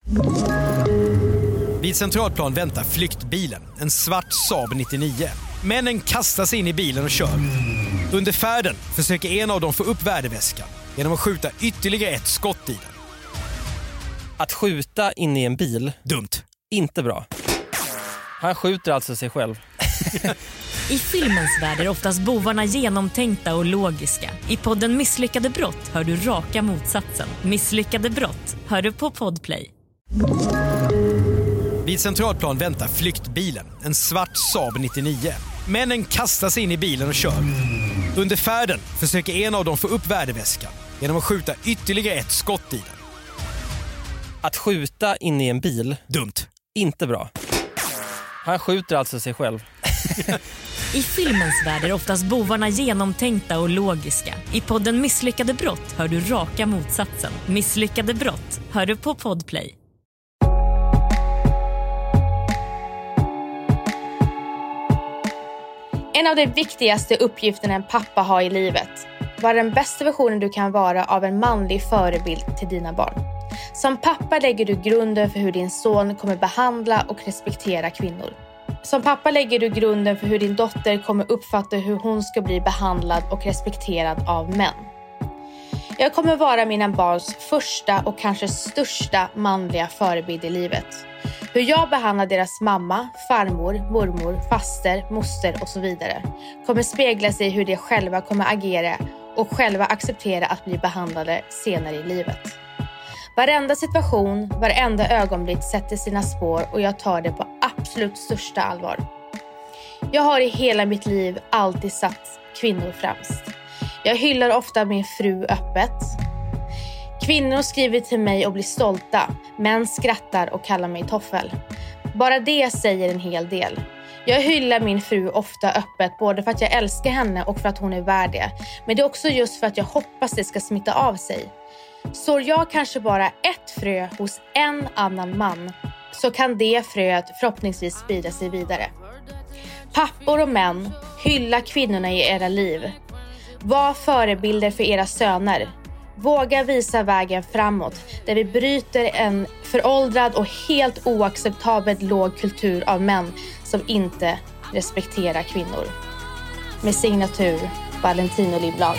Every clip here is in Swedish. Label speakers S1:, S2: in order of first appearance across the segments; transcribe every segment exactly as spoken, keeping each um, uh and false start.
S1: Vid Centralplan väntar flyktbilen, en svart Saab nittionio. Männen kastar sig in i bilen och kör. Under färden försöker en av dem få upp värdeväskan genom att skjuta ytterligare ett skott i den.
S2: Att skjuta in i en bil?
S1: Dumt.
S2: Inte bra. Han skjuter alltså sig själv.
S3: I filmens värld är oftast bovarna genomtänkta och logiska. I podden Misslyckade brott hör du raka motsatsen. Misslyckade brott hör du på Podplay.
S1: Vid Centralplan väntar flyktbilen, en svart Saab nittionio. Männen kastar sig in i bilen och kör. Under färden försöker en av dem få upp värdeväskan genom att skjuta ytterligare ett skott i den.
S2: Att skjuta in i en bil?
S1: Dumt.
S2: Inte bra. Han skjuter alltså sig själv.
S3: I filmens värld är oftast bovarna genomtänkta och logiska. I podden Misslyckade brott hör du raka motsatsen. Misslyckade brott hör du på Podplay.
S4: En av de viktigaste uppgifterna en pappa har i livet. Var den bästa versionen du kan vara av en manlig förebild till dina barn. Som pappa lägger du grunden för hur din son kommer behandla och respektera kvinnor. Som pappa lägger du grunden för hur din dotter kommer uppfatta hur hon ska bli behandlad och respekterad av män. Jag kommer vara mina barns första och kanske största manliga förebild i livet. Hur jag behandlar deras mamma, farmor, mormor, faster, moster och så vidare kommer spegla sig i hur de själva kommer agera och själva acceptera att bli behandlade senare i livet. Varenda situation, varenda ögonblick sätter sina spår och jag tar det på absolut största allvar. Jag har i hela mitt liv alltid satt kvinnor främst. Jag hyllar ofta min fru öppet. Kvinnor skriver till mig och blir stolta, män skrattar och kallar mig toffel. Bara det säger en hel del. Jag hyllar min fru ofta öppet både för att jag älskar henne och för att hon är värd det. Men det är också just för att jag hoppas det ska smitta av sig. Så jag kanske bara ett frö hos en annan man, så kan det fröet förhoppningsvis sprida sig vidare. Pappor och män, hylla kvinnorna i era liv. Var förebilder för era söner. Våga visa vägen framåt där vi bryter en föråldrad och helt oacceptabelt låg kultur av män som inte respekterar kvinnor. Med signatur Valentino Lindblad.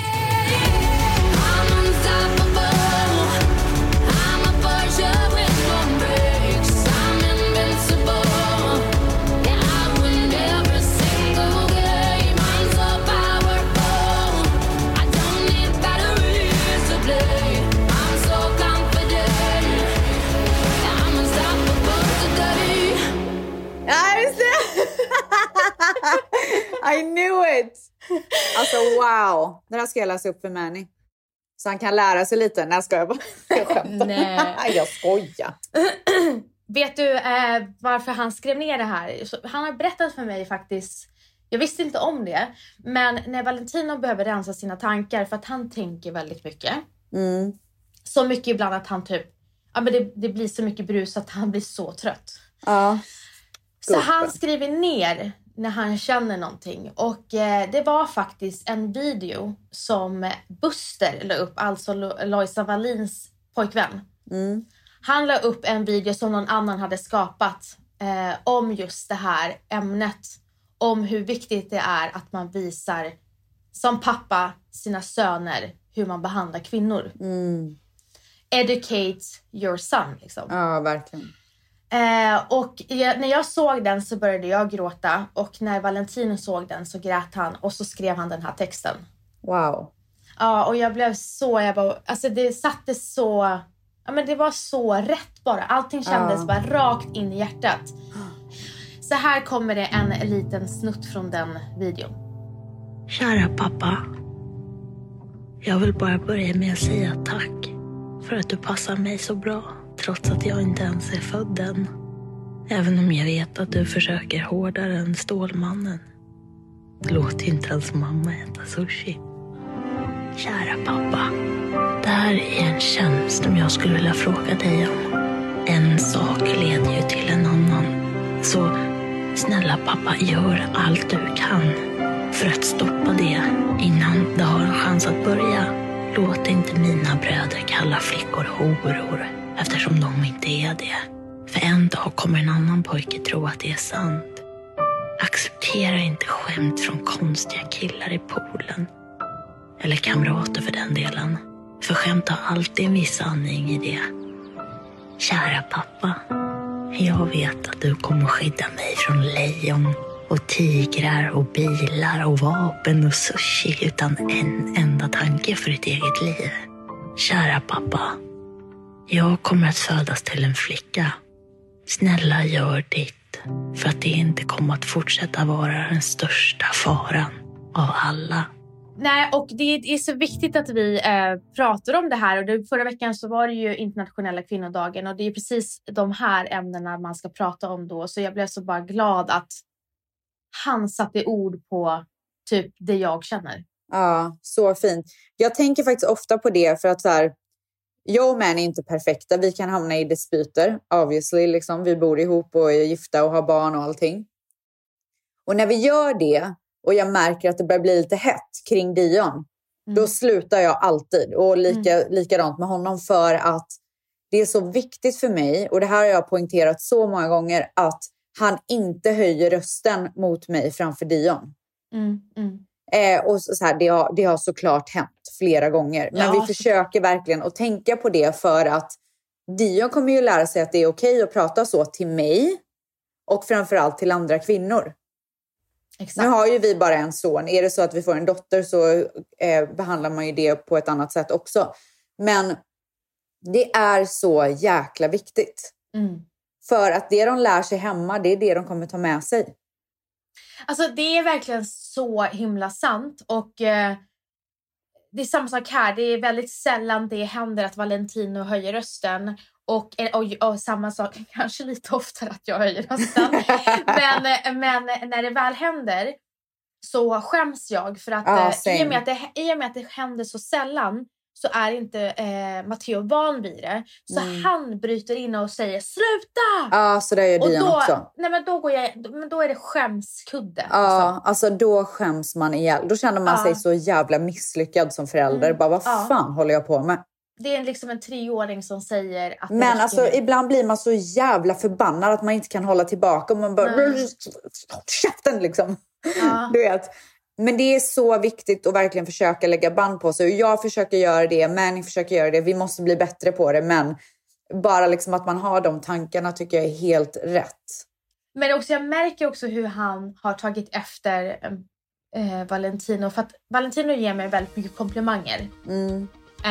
S5: I knew it! Alltså wow, den här ska jag läsa upp för Manny. Så han kan lära sig lite. När ska jag bara skämta? Nej. Jag skojar.
S4: Vet du eh, varför han skrev ner det här? Så, han har berättat för mig faktiskt. Jag visste inte om det. Men när Valentino behöver rensa sina tankar. För att han tänker väldigt mycket.
S5: Mm.
S4: Så mycket ibland att han typ. Ja, men det, det blir så mycket brus att han blir så trött.
S5: Ja.
S4: Så han skriver ner när han känner någonting. Och eh, det var faktiskt en video som Buster la upp. Alltså Lo- Lojsa Wallins pojkvän.
S5: Mm.
S4: Han la upp en video som någon annan hade skapat. Eh, om just det här ämnet. Om hur viktigt det är att man visar som pappa sina söner hur man behandlar kvinnor.
S5: Mm.
S4: Educate your son liksom.
S5: Ja, verkligen.
S4: Eh, och jag, när jag såg den så började jag gråta. Och när Valentino såg den så grät han. Och så skrev han den här texten.
S5: Wow.
S4: Ja, och jag blev så... Jag bara, alltså det satte så... Ja, men det var så rätt bara. Allting kändes
S5: Ja.
S4: bara rakt in i hjärtat. Så här kommer det en liten snutt från den videon.
S6: Kära pappa. Jag vill bara börja med att säga tack. För att du passar mig så bra. Trots att jag inte ens är född än. Även om jag vet att du försöker hårdare än Stålmannen. Låt inte ens mamma äta sushi. Kära pappa. Det här är en tjänst som jag skulle vilja fråga dig om. En sak leder ju till en annan. Så snälla pappa, gör allt du kan för att stoppa det innan det har en chans att börja. Låt inte mina bröder kalla flickor horor eftersom de inte är det. För en dag kommer en annan pojke tro att det är sant. Acceptera inte skämt från konstiga killar i poolen. Eller kamrater för den delen. För skämt har alltid en viss sanning i det. Kära pappa, jag vet att du kommer skydda mig från lejon och tigrar och bilar och vapen och sushi utan en enda tanke för ditt eget liv. Kära pappa, jag kommer att födas till en flicka. Snälla gör ditt, för att det inte kommer att fortsätta vara den största faran av alla.
S4: Nej, och det är så viktigt att vi eh, pratar om det här. Och det, förra veckan så var det ju internationella kvinnodagen. Och det är precis de här ämnena man ska prata om då. Så jag blev så bara glad att han satte ord på typ det jag känner.
S5: Ja, så fint. Jag tänker faktiskt ofta på det för att så här, jag och män är inte perfekta. Vi kan hamna i dispyter, obviously. Liksom. Vi bor ihop och är gifta och har barn och allting. Och när vi gör det och jag märker att det börjar bli lite hett kring Dion, mm. då slutar jag alltid. Och lika, mm. likadant med honom, för att det är så viktigt för mig, och det här har jag poängterat så många gånger, att han inte höjer rösten mot mig framför Dion.
S4: Mm. Mm.
S5: Eh, och så här, det, har, det har såklart hänt flera gånger. Men ja, vi försöker verkligen att tänka på det, för att Dion kommer ju lära sig att det är okej att prata så till mig och framförallt till andra kvinnor. Exakt. Nu har ju vi bara en son. Är det så att vi får en dotter så eh, behandlar man ju det på ett annat sätt också. Men det är så jäkla viktigt.
S4: Mm.
S5: För att det de lär sig hemma, det är det de kommer ta med sig.
S4: Alltså det är verkligen så himla sant. Och eh, det är samma sak här. Det är väldigt sällan det händer att Valentino höjer rösten. Och, och, och samma sak, kanske lite oftare att jag höjer rösten. men, men när det väl händer så skäms jag. För att
S5: ah,
S4: i, och med att det, i och med att det händer så sällan så är inte eh, Matteo van vid det. Så mm. han bryter in och säger sluta!
S5: Ja, ah, så det gör Dion också.
S4: Nej, men då, går jag, men då är det skämskudde.
S5: Ja, ah, liksom. Alltså då skäms man ihjäl. Då känner man ah. sig så jävla misslyckad som förälder. Mm. Bara, vad ah. fan håller jag på med?
S4: Det är liksom en treåring som säger att...
S5: Men alltså med. Ibland blir man så jävla förbannad att man inte kan hålla tillbaka. Och man bara... Mm. Käften liksom.
S4: Ja.
S5: Du vet. Men det är så viktigt att verkligen försöka lägga band på sig. Och jag försöker göra det, Manny försöker göra det. Vi måste bli bättre på det. Men bara liksom att man har de tankarna tycker jag är helt rätt.
S4: Men också, jag märker också hur han har tagit efter eh, Valentino. För att Valentino ger mig väldigt mycket komplimanger.
S5: Mm.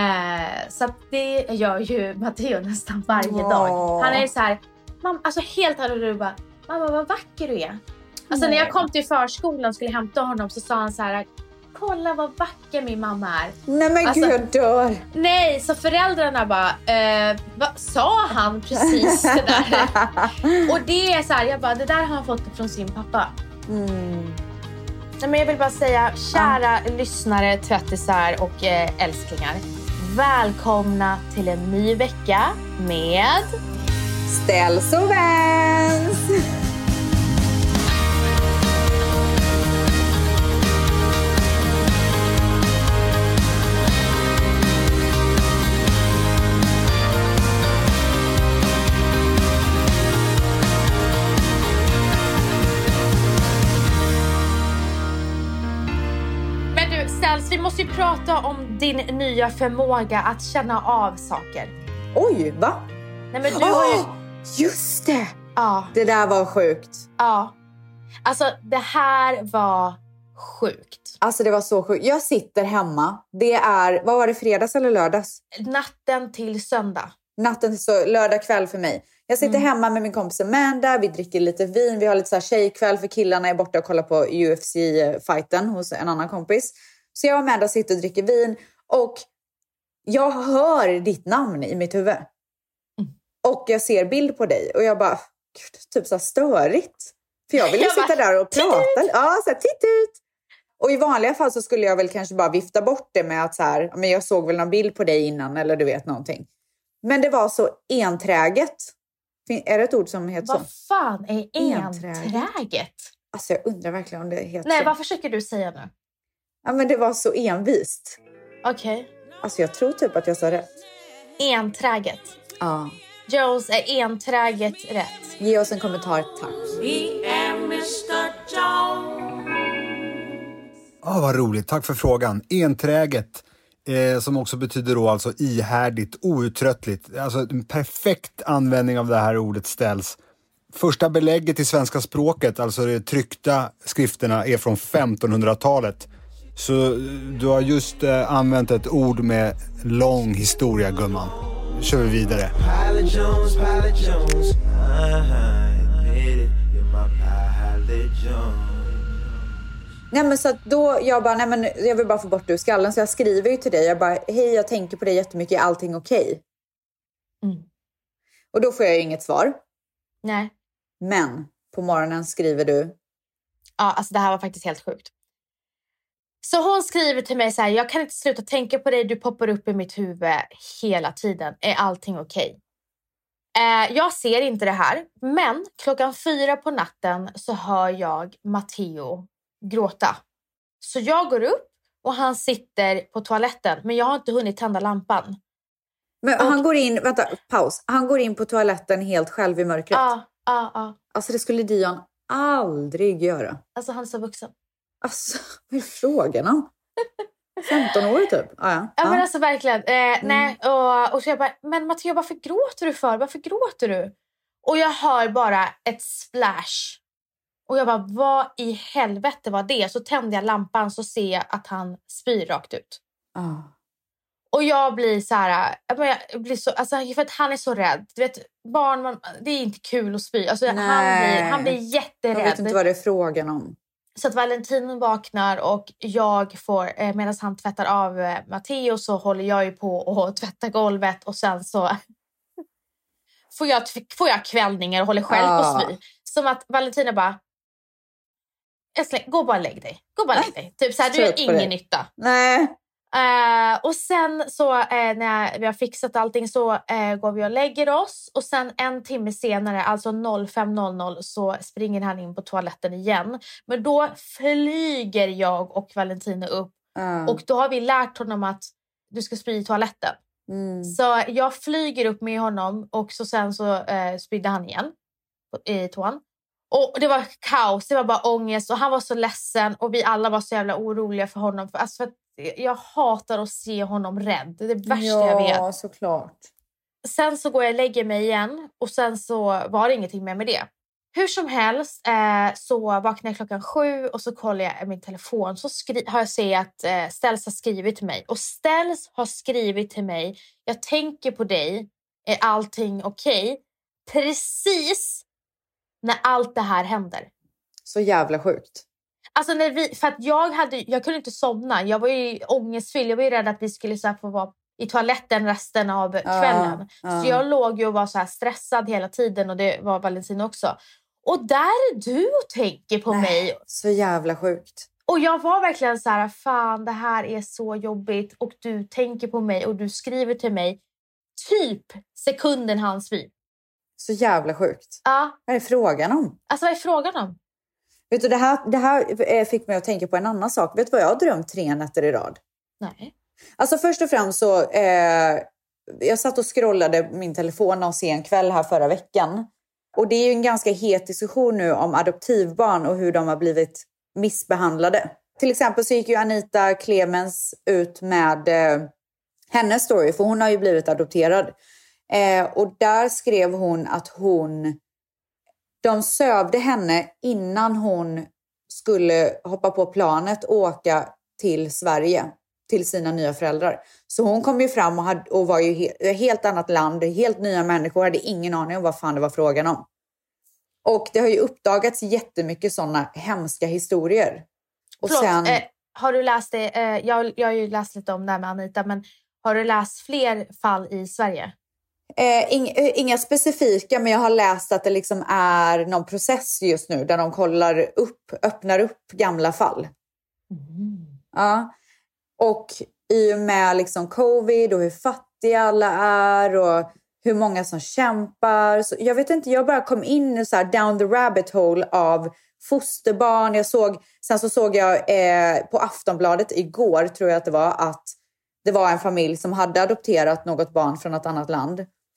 S4: Eh, så att det gör ju Matteo nästan varje
S5: oh.
S4: dag. Han är så här, mamma, alltså helt här och bara, mamma vad vacker du är. Alltså mm. när jag kom till förskolan och skulle hämta honom så sa han så här, kolla vad vacker min mamma är.
S5: Nej men
S4: alltså,
S5: gud, jag dör.
S4: Nej, så föräldrarna bara, eh, vad sa han precis det där? Och det är så här, jag bara, det där har han fått från sin pappa.
S5: Mm.
S4: Nej, men jag vill bara säga, kära ah. lyssnare, tvättisar och eh, älsklingar. Välkomna till en ny vecka med
S5: Ställs och Vans.
S4: Vi måste ju prata om din nya förmåga att känna av saker.
S5: Oj, va?
S4: Nej, men du oh, har ju...
S5: Just det!
S4: Ja.
S5: Det där var sjukt.
S4: Ja. Alltså, det här var sjukt.
S5: Alltså, det var så sjukt. Jag sitter hemma. Det är, vad var det, fredags eller lördags?
S4: Natten till söndag.
S5: Natten till så, lördag kväll för mig. Jag sitter mm. hemma med min kompis Amanda. Vi dricker lite vin. Vi har lite så här tjejkväll för killarna är borta och kollar på U F C-fighten hos en annan kompis. Så jag och Amanda sitter och dricker vin. Och jag hör ditt namn i mitt huvud. Mm. Och jag ser bild på dig. Och jag bara, gud, typ så här störigt. För jag vill ju sitta bara, där och prata. Ja, så här, titt ut. Och i vanliga fall så skulle jag väl kanske bara vifta bort det med att så här, men jag såg väl någon bild på dig innan. Eller du vet någonting. Men det var så enträget. Är det ett ord som heter så?
S4: Vad fan är enträget? enträget?
S5: Alltså jag undrar verkligen om det heter
S4: Nej,
S5: så.
S4: vad försöker du säga nu?
S5: Ja, men det var så envist.
S4: Okej. Okay.
S5: Alltså jag tror typ att jag sa rätt.
S4: Enträget.
S5: Ja.
S4: Jones är enträget rätt.
S5: Ge oss en kommentar, tack.
S7: Ja, ah, vad roligt. Tack för frågan. Enträget, eh, som också betyder då alltså ihärdigt, outtröttligt. Alltså en perfekt användning av det här ordet ställs. Första belägget i svenska språket, alltså de tryckta skrifterna, är från femtonhundratalet. Så du har just eh, använt ett ord med lång historia, gumman. Nu kör vi vidare.
S5: Nej men så att då, jag bara, nej men jag vill bara få bort det ur skallen. Så jag skriver ju till dig, jag bara, hej jag tänker på dig jättemycket, är allting okej? Okay?
S4: Mm.
S5: Och då får jag ju inget svar.
S4: Nej.
S5: Men på morgonen skriver du.
S4: Ja, alltså det här var faktiskt helt sjukt. Så hon skriver till mig så här, jag kan inte sluta tänka på dig, du poppar upp i mitt huvud hela tiden. Är allting okej? Eh, jag ser inte det här, men klockan fyra på natten så hör jag Matteo gråta. Så jag går upp och han sitter på toaletten, men jag har inte hunnit tända lampan.
S5: Men
S4: och,
S5: han går in, vänta, paus. Han går in på toaletten helt själv i mörkret.
S4: Ja, ja, ja.
S5: Alltså det skulle Dion aldrig göra.
S4: Alltså han är så vuxen.
S5: Alltså, vad är frågan om? femton år typ. Ah, ja.
S4: Ja,
S5: ah.
S4: men alltså verkligen. Eh,
S5: mm.
S4: Nej, och, och så jag bara, men Matteo, varför gråter du för? Varför gråter du? Och jag hör bara ett splash. Och jag bara, vad i helvete var det? Så tände jag lampan så ser jag att han spyr rakt ut.
S5: Ah.
S4: Och jag blir så här, jag blir så, alltså för att han är så rädd. Du vet, barn, man, det är inte kul att spy. Alltså han blir, han blir jätterädd.
S5: Jag vet inte vad det är frågan om.
S4: Så att Valentin vaknar och jag får, eh, medan han tvättar av eh, Matteo så håller jag ju på och tvätta golvet. Och sen så får jag, får jag kvällningar och håller själv ah. på spy. Som att Valentina bara, Älskling, gå bara lägg dig. Gå bara lägg dig. Typ så här, du gör ingen nytta.
S5: Nej.
S4: Uh, och sen så uh, när vi har fixat allting så uh, går vi och lägger oss. Och sen en timme senare, alltså fem noll noll, så springer han in på toaletten igen. Men då flyger jag och Valentina upp.
S5: Mm.
S4: Och då har vi lärt honom att du ska spy i toaletten.
S5: Mm.
S4: Så jag flyger upp med honom. Och så sen så uh, spydde han igen i toan. Och det var kaos, det var bara ångest. Och han var så ledsen. Och vi alla var så jävla oroliga för honom. För, alltså för att jag hatar att se honom rädd. Det är det värsta
S5: ja,
S4: jag vet.
S5: Ja, såklart.
S4: Sen så går jag och lägger mig igen. Och sen så var det ingenting mer med det. Hur som helst eh, så vaknar jag klockan sju. Och så kollar jag min telefon. Så skri- har jag sett att eh, Ställs har skrivit till mig. Och Ställs har skrivit till mig. Jag tänker på dig. Är allting okej? Okay? Precis när allt det här händer.
S5: Så jävla sjukt.
S4: Alltså när vi, för att jag hade, jag kunde inte somna. Jag var ju ångestfylld. Jag var ju rädd att vi skulle så här, få vara i toaletten resten av kvällen. Uh, uh. Så jag låg ju och var så här stressad hela tiden. Och det var Valentin också. Och där är du och tänker på Nej, mig.
S5: Så jävla sjukt.
S4: Och jag var verkligen så här, fan det här är så jobbigt. Och du tänker på mig och du skriver till mig typ sekunden hans vid.
S5: Så jävla sjukt.
S4: Ja.
S5: Vad är frågan om?
S4: Alltså vad är frågan om?
S5: Vet du, det här, det här fick mig att tänka på en annan sak. Vet du vad jag har drömt tre nätter i rad?
S4: Nej.
S5: Alltså först och främst så... Eh, jag satt och scrollade min telefon någon sen kväll här förra veckan. Och det är ju en ganska het diskussion nu om adoptivbarn och hur de har blivit missbehandlade. Till exempel så gick ju Anita Clemens ut med eh, hennes story. För hon har ju blivit adopterad. Eh, och där skrev hon att hon... De sövde henne innan hon skulle hoppa på planet och åka till Sverige. Till sina nya föräldrar. Så hon kom ju fram och, hade, och var ju i ett helt annat land. Helt nya människor. Hade ingen aning om vad fan det var frågan om. Och det har ju uppdagats jättemycket sådana hemska historier. Och
S4: Förlåt,
S5: sen...
S4: eh, har du läst det? Eh, jag, jag har ju läst lite om det här med Anita. Men har du läst fler fall i Sverige?
S5: Eh, ing, inga specifika, men jag har läst att det liksom är någon process just nu. Där de kollar upp, öppnar upp gamla fall.
S4: Mm.
S5: Ja. Och i och med liksom covid och hur fattiga alla är och hur många som kämpar. Så jag vet inte, jag bara kom in så här down the rabbit hole av fosterbarn. Jag såg, sen så såg jag eh, på Aftonbladet igår, tror jag att det var, att det var en familj som hade adopterat något barn från ett annat land.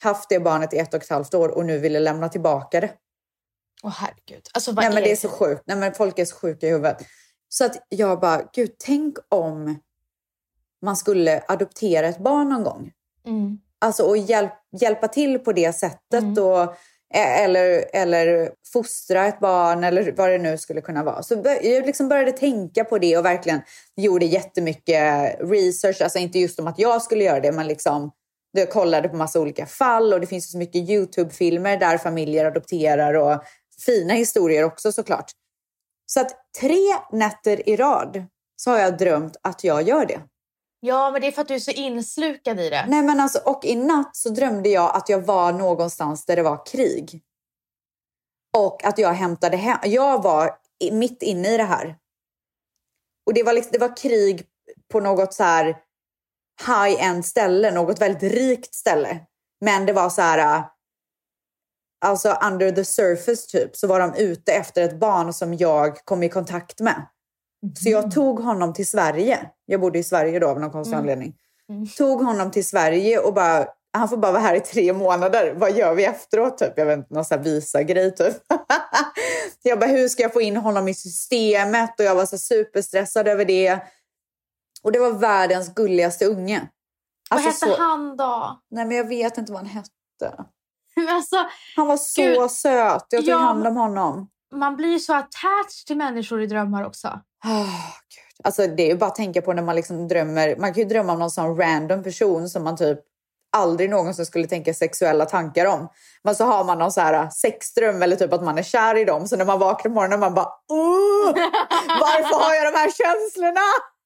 S5: haft det barnet i ett och ett halvt år och nu ville lämna tillbaka det.
S4: Åh oh, herregud. Alltså, vad
S5: Nej men
S4: är
S5: det är så sjukt. Nej men folk är så sjuka i huvudet. Så att jag bara, gud, tänk om man skulle adoptera ett barn någon gång.
S4: Mm.
S5: Alltså och hjälp, hjälpa till på det sättet. Mm. Och, eller, eller fostra ett barn eller vad det nu skulle kunna vara. Så jag liksom började tänka på det och verkligen gjorde jättemycket research. Alltså inte just om att jag skulle göra det, men liksom jag kollade på massa olika fall och det finns så mycket YouTube-filmer där familjer adopterar och fina historier också såklart. Så att tre nätter i rad så har jag drömt att jag gör det.
S4: Ja, men det är för att du är så inslukad i det.
S5: Nej, men alltså, och i natt så drömde jag att jag var någonstans där det var krig. Och att jag hämtade hem. Jag var mitt inne i det här. Och det var, liksom, det var krig på något så här high-end ställe. Något väldigt rikt ställe. Men det var så här... Alltså under the surface typ. Så var de ute efter ett barn som jag kom i kontakt med. Mm. Så jag tog honom till Sverige. Jag bodde i Sverige då av någon konstig mm. anledning. Mm. Tog honom till Sverige och bara... Han får bara vara här i tre månader. Vad gör vi efteråt typ? Jag vet inte, någon sån här visa-grej typ. Jag bara, hur ska jag få in honom i systemet? Och jag var så superstressad över det. Och det var världens gulligaste unge.
S4: Vad
S5: alltså,
S4: hette
S5: så...
S4: han då?
S5: Nej, men jag vet inte vad han hette.
S4: Alltså,
S5: han var så Gud, söt. Jag tog ja, hand om honom.
S4: Man blir så attached till människor i drömmar också.
S5: Oh, Gud. Alltså det är ju bara att tänka på när man liksom drömmer. Man kan ju drömma om någon sån random person som man typ aldrig någonsin skulle tänka sexuella tankar om. Men så har man någon så här sexdröm eller typ att man är kär i dem. Så när man vaknar på morgonen man bara, åh, varför har jag de här känslorna?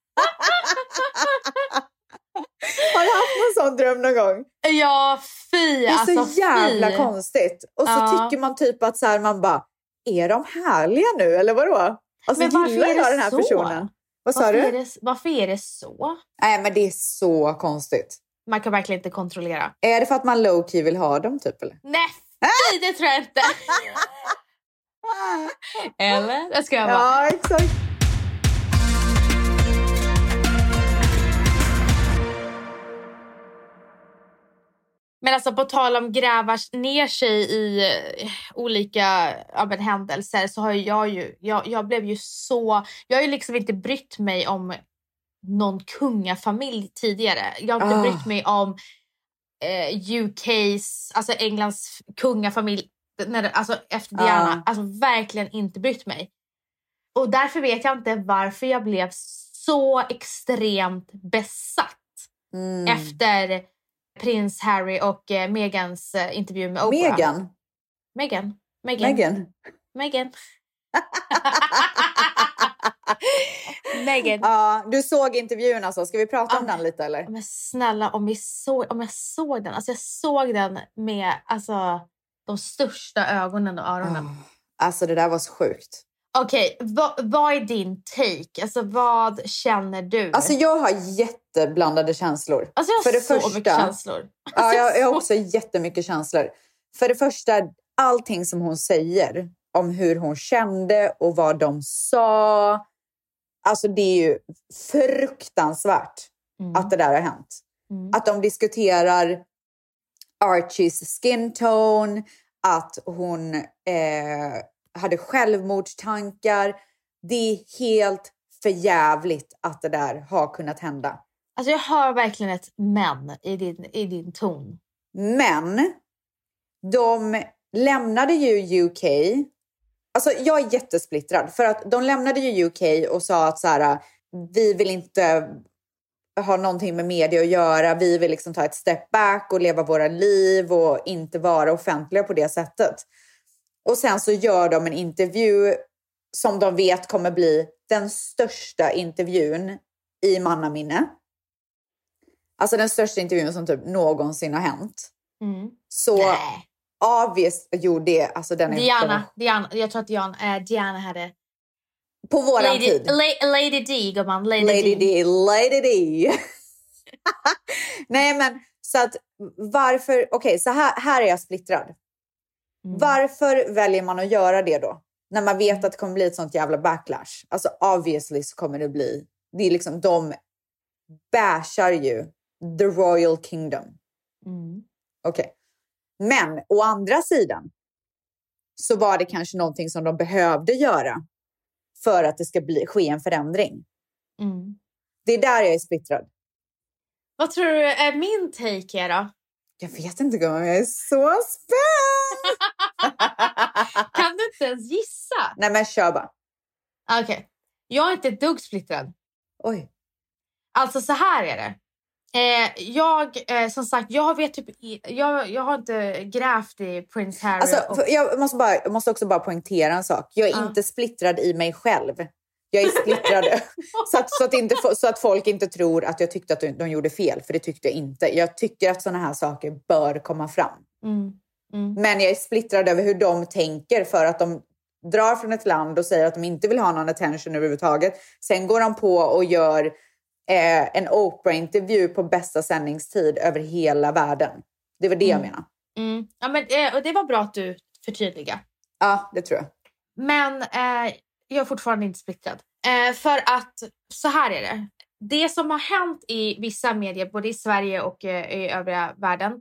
S5: Har du haft någon sån dröm någon gång?
S4: Ja, fy.
S5: Det är så
S4: alltså,
S5: jävla
S4: fy.
S5: konstigt. Och så
S4: ja.
S5: tycker man typ att så här, man bara, är de härliga nu? Eller vadå? Alltså,
S4: men varför
S5: gillar
S4: är det
S5: jag den här
S4: så?
S5: personen? Vad sa
S4: varför
S5: du?
S4: Är det, varför är det så?
S5: Nej, men det är så konstigt.
S4: Man kan verkligen inte kontrollera.
S5: Är det för att man low-key vill ha dem typ? Eller?
S4: Nej, det tror jag inte. Eller? Det ska jag vara.
S5: Ja, exakt.
S4: Men alltså på tal om gräva ner sig i uh, olika ja, men, händelser så har jag ju, jag, jag blev ju så, jag har ju liksom inte brytt mig om någon kungafamilj tidigare. Jag har inte oh. brytt mig om uh, U K:s, alltså Englands kungafamilj, när, alltså efter Diana, oh. alltså verkligen inte brytt mig. Och därför vet jag inte varför jag blev så extremt besatt mm. efter prins Harry och eh, Megans eh, intervju med Oprah.
S5: Megan?
S4: Megan. Megan.
S5: Megan.
S4: Megan. Megan.
S5: Ja, du såg intervjun alltså. Ska vi prata om
S4: ja,
S5: den lite eller?
S4: Men snälla, om, vi såg, om jag såg den. Alltså jag såg den med alltså, de största ögonen och öronen. Oh,
S5: alltså det där var så sjukt.
S4: Okej, okay, vad, vad är din take? Alltså vad känner du?
S5: Alltså jag har jätteblandade känslor.
S4: Alltså jag har
S5: För det
S4: så
S5: första,
S4: mycket känslor. Alltså
S5: ja, jag, jag har
S4: så...
S5: också jättemycket känslor. För det första, allting som hon säger om hur hon kände och vad de sa. Alltså det är ju fruktansvärt mm. att det där har hänt. Mm. Att de diskuterar Archies skin tone, att hon... Eh, hade självmordstankar. Det är helt förjävligt att det där har kunnat hända.
S4: Alltså jag hör verkligen ett men i din, i din ton.
S5: Men de lämnade ju U K. Alltså jag är jättesplittrad. För att de lämnade ju U K och sa att så här, vi vill inte ha någonting med media att göra. Vi vill liksom ta ett step back och leva våra liv och inte vara offentliga på det sättet. Och sen så gör de en intervju som de vet kommer bli den största intervjun i mannaminne. Alltså den största intervjun som typ någonsin har hänt. Mm. Så Nej. obvious, jo det, alltså den är...
S4: Diana, Diana, jag tror att Diana, äh, Diana hade...
S5: På våran
S4: Lady,
S5: tid.
S4: La, Lady D, gumman. Lady,
S5: Lady
S4: D.
S5: D, Lady D. Nej men, så att varför, okej okay, så här, här är jag splittrad. Mm. Varför väljer man att göra det då? När man vet att det kommer bli ett sånt jävla backlash. Alltså obviously så kommer det bli. Det är liksom, de bashar ju The Royal Kingdom. Mm. Okej. Okay. Men å andra sidan så var det kanske någonting som de behövde göra för att det ska bli, ske en förändring.
S4: Mm.
S5: Det är där jag är splittrad.
S4: Vad tror du är min take här då?
S5: Jag vet inte, gumman, jag är så spänd!
S4: Kan du inte ens gissa?
S5: Nej, men kör bara.
S4: Okej. Okay. Jag är inte ett dugg splittrad.
S5: Oj.
S4: Alltså så här är det. Eh, jag, eh, som sagt, jag vet typ, jag, jag har inte grävt i Prince Harry.
S5: Alltså,
S4: och...
S5: jag, måste bara, jag måste också bara poängtera en sak. Jag är uh. inte splittrad i mig själv. Jag är splittrad så, att, så, att inte, så att folk inte tror att jag tyckte att de, de gjorde fel. För det tyckte jag inte. Jag tycker att såna här saker bör komma fram.
S4: Mm. Mm.
S5: Men jag är splittrad över hur de tänker, för att de drar från ett land och säger att de inte vill ha någon attention överhuvudtaget. Sen går de på och gör eh, en Oprah-intervju på bästa sändningstid över hela världen. Det var det
S4: mm.
S5: jag menar.
S4: Mm. Ja, men, eh, och det var bra att du förtydligade.
S5: Ja, det tror jag.
S4: Men eh, jag är fortfarande inte splittrad. Eh, för att så här är det. Det som har hänt i vissa medier, både i Sverige och eh, i övriga världen.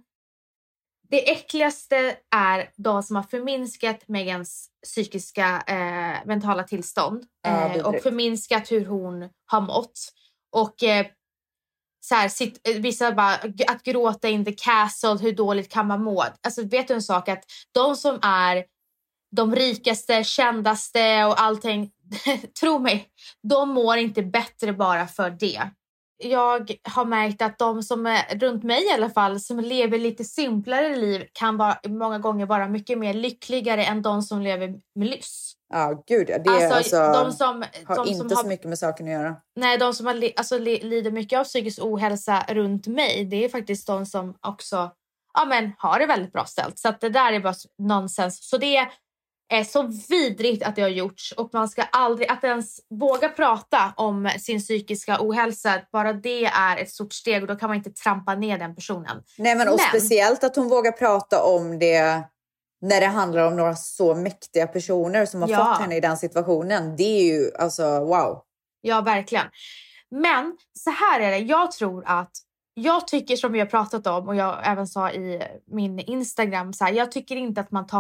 S4: Det äckligaste är de som har förminskat Megans psykiska eh, mentala tillstånd. Eh, och förminskat hur hon har mått. Och eh, så här, sitt, vissa bara, att gråta in the castle, hur dåligt kan man må? Alltså vet du en sak, att de som är de rikaste, kändaste och allting, tro mig, de mår inte bättre bara för det. Jag har märkt att de som är runt mig i alla fall, som lever lite simplare liv, kan vara, många gånger vara mycket mer lyckligare än de som lever med lyss.
S5: Ja, gud. Det är
S4: alltså,
S5: alltså,
S4: de som,
S5: har
S4: de
S5: inte
S4: som
S5: så
S4: har,
S5: mycket med saken att göra.
S4: Nej, de som har, alltså, lider mycket av psykisk ohälsa runt mig, det är faktiskt de som också ja, men, har det väldigt bra ställt. Så att det där är bara nonsens. Så det är så vidrigt att det har gjorts. Och man ska aldrig, att ens våga prata om sin psykiska ohälsa, bara det är ett stort steg. Och då kan man inte trampa ner den personen.
S5: Nej, men, och
S4: men,
S5: speciellt att hon vågar prata om det när det handlar om några så mäktiga personer som har
S4: ja.
S5: fått henne i den situationen. Det är ju, alltså, wow.
S4: Ja, verkligen. Men så här är det, jag tror att jag tycker, som vi har pratat om och jag även sa i min Instagram, så här, jag tycker inte att man tar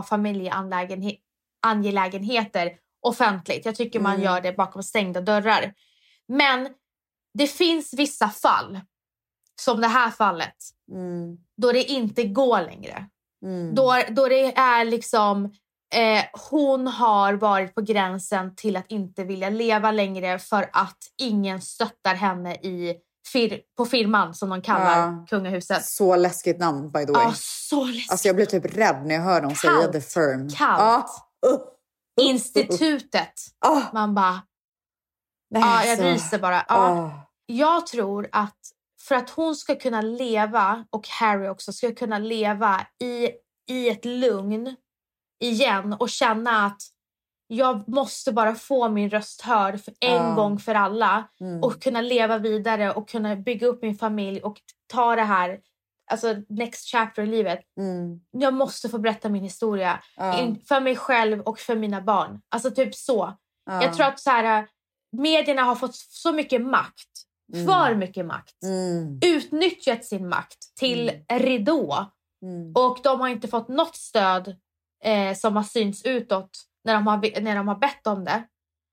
S4: familjeangelägenheter offentligt. Jag tycker man mm. gör det bakom stängda dörrar. Men det finns vissa fall, som det här fallet,
S5: mm.
S4: då det inte går längre.
S5: Mm.
S4: Då, då det är liksom, eh, hon har varit på gränsen till att inte vilja leva längre för att ingen stöttar henne i Fir- på firman som de kallar ja. Kungahuset.
S5: Så läskigt namn, by the way.
S4: Ja, så läskigt.
S5: Alltså jag blir typ rädd när jag hör dem
S4: Kallt.
S5: säga The Firm.
S4: Kallt.
S5: Ah. Uh. Uh.
S4: Institutet.
S5: Uh.
S4: Man bara...
S5: Nej,
S4: ja, jag
S5: så.
S4: ryser bara. Ja.
S5: Uh.
S4: Jag tror att för att hon ska kunna leva, och Harry också ska kunna leva i, i ett lugn igen och känna att jag måste bara få min röst hörd för en uh. gång för alla
S5: mm.
S4: och kunna leva vidare och kunna bygga upp min familj och ta det här, alltså next chapter i livet.
S5: Mm.
S4: Jag måste få berätta min historia
S5: uh.
S4: för mig själv och för mina barn. Alltså typ så.
S5: Uh.
S4: Jag tror att så här, medierna har fått så mycket makt.
S5: Mm.
S4: För mycket makt.
S5: Mm.
S4: Utnyttjat sin makt till
S5: mm.
S4: ridå.
S5: Mm.
S4: Och de har inte fått något stöd eh, som har synts utåt när de har, när de har bett om det.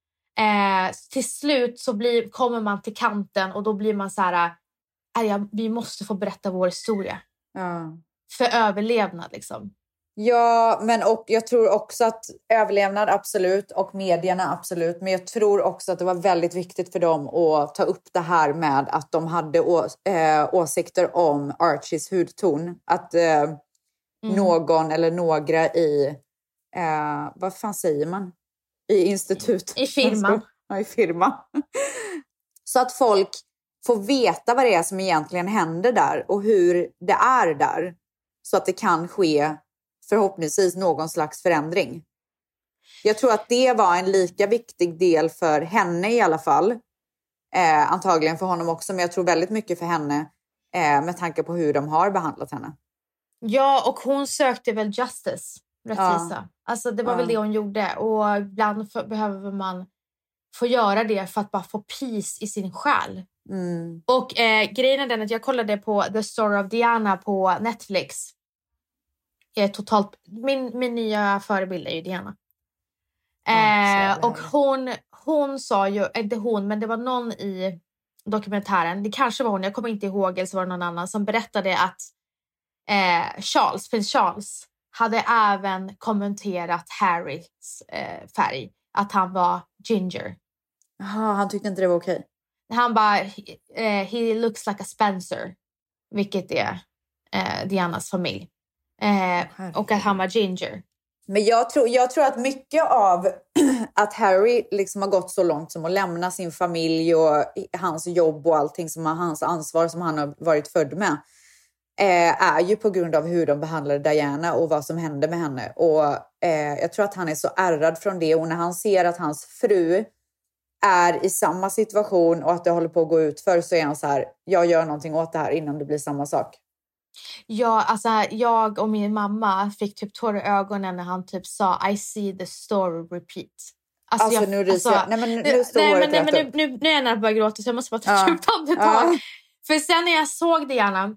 S4: Eh, till slut så blir, kommer man till kanten och då blir man så här, äh, vi måste få berätta vår historia.
S5: Ja.
S4: För överlevnad liksom.
S5: Ja, men och jag tror också att överlevnad absolut och medierna absolut. Men jag tror också att det var väldigt viktigt för dem att ta upp det här med att de hade å, äh, åsikter om Archies hudton. Att äh, mm. någon eller några i, äh, vad fan säger man? I institut.
S4: I firman.
S5: Ja, i firman. Så att folk får veta vad det är som egentligen händer där och hur det är där. Så att det kan ske förhoppningsvis någon slags förändring. Jag tror att det var en lika viktig del för henne i alla fall. Eh, antagligen för honom också, men jag tror väldigt mycket för henne eh, med tanke på hur de har behandlat henne.
S4: Ja, och hon sökte väl justice, rättvisa. Ja. Alltså det var ja. väl det hon gjorde. Och ibland för, behöver man få göra det för att bara få peace i sin själ.
S5: Mm.
S4: Och eh, grejen är den att jag kollade på The Story of Diana på Netflix. är totalt... Min, min nya förebild är ju Diana.
S5: Ja,
S4: eh, och hon, hon sa ju... Inte hon, men det var någon i dokumentären. Det kanske var hon, jag kommer inte ihåg. Eller så var det någon annan som berättade att eh, Charles, prins Charles... hade även kommenterat Harrys eh, färg. Att han var ginger.
S5: Jaha, han tyckte inte det var okej.
S4: Han bara, eh, he looks like a Spencer. Vilket är eh, Dianas familj. Eh, och att han var ginger.
S5: Men jag tror, jag tror att mycket av att Harry liksom har gått så långt som att lämna sin familj och hans jobb och allting som är hans ansvar som han har varit född med. Eh, är ju på grund av hur de behandlade Diana och vad som hände med henne. Och eh, jag tror att han är så ärrad från det. Och när han ser att hans fru är i samma situation och att det håller på att gå ut för, så är han så här, jag gör någonting åt det här innan det blir samma sak.
S4: Ja, alltså jag och min mamma fick typ tår i ögonen när han typ sa I see the story repeat.
S5: Alltså, alltså
S4: jag,
S5: nu ryser
S4: alltså,
S5: jag. Nej men nu står
S4: nej,
S5: håret
S4: men, nej, men
S5: upp.
S4: nu, nu, nu är jag nära på att gråta så jag måste bara ta
S5: Ja.
S4: ett djupt andetag.
S5: Ja.
S4: För sen när jag såg Diana,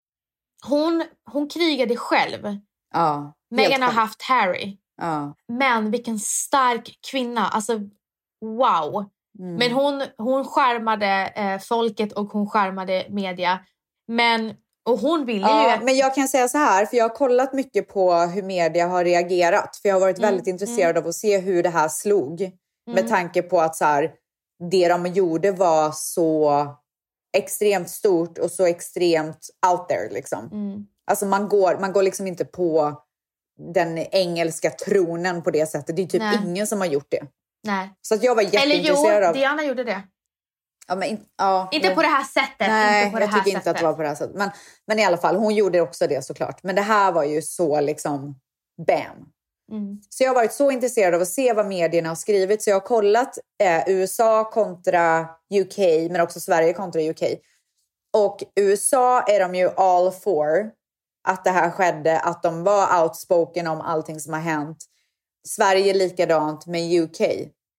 S4: hon, hon krigade själv.
S5: Ja,
S4: Meghan har
S5: sjukt.
S4: haft Harry.
S5: Ja.
S4: Men vilken stark kvinna. Alltså, wow.
S5: Mm.
S4: Men hon, hon skärmade eh, folket och hon skärmade media. Men, och hon ville
S5: Ja,
S4: ju... Att...
S5: men jag kan säga så här, för jag har kollat mycket på hur media har reagerat. För jag har varit
S4: Mm,
S5: väldigt intresserad
S4: mm.
S5: av att se hur det här slog.
S4: Mm.
S5: Med tanke på att så här, det de gjorde var så extremt stort och så extremt out there liksom.
S4: Mm.
S5: Alltså man går, man går liksom inte på den engelska tronen på det sättet. Det är typ
S4: Nej.
S5: ingen som har gjort det.
S4: Nej.
S5: Så att jag var
S4: Eller
S5: jätteintresserad
S4: jo,
S5: av...
S4: Diana gjorde det.
S5: Ja, men in, ja,
S4: Inte
S5: ja.
S4: på det här sättet.
S5: Nej,
S4: inte på det
S5: jag
S4: här
S5: tycker inte
S4: sättet.
S5: att det var på det här sättet. Men, men i alla fall, hon gjorde också det såklart. Men det här var ju så liksom, bam.
S4: Mm.
S5: Så jag har varit så intresserad av att se vad medierna har skrivit. Så jag har kollat eh, U S A kontra U K, men också Sverige kontra U K. Och U S A är de ju all for att det här skedde. Att de var outspoken om allting som har hänt. Sverige likadant med U K.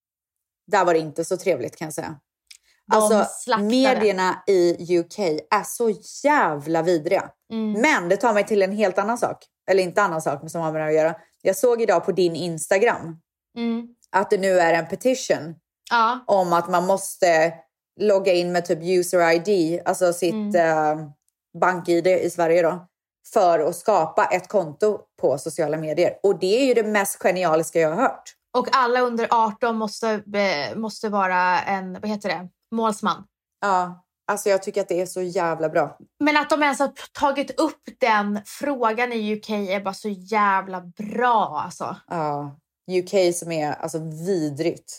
S5: Där var det inte så trevligt kan jag säga.
S4: De
S5: Alltså
S4: slaktade.
S5: medierna i U K är så jävla vidriga.
S4: Mm.
S5: Men det tar mig till en helt annan sak. Eller inte annan sak men som har med det att göra. Jag såg idag på din Instagram
S4: Mm.
S5: att det nu är en petition
S4: Ja.
S5: om att man måste logga in med typ user I D, alltså sitt
S4: Mm.
S5: eh, bank-I D i Sverige då, för att skapa ett konto på sociala medier. Och det är ju det mest genialiska jag har hört.
S4: Och alla under arton måste, be, måste vara en, vad heter det, målsman.
S5: Ja, alltså jag tycker att det är så jävla bra.
S4: Men att de ens har tagit upp den frågan i U K är bara så jävla bra alltså.
S5: Ja, U K som är alltså vidrigt.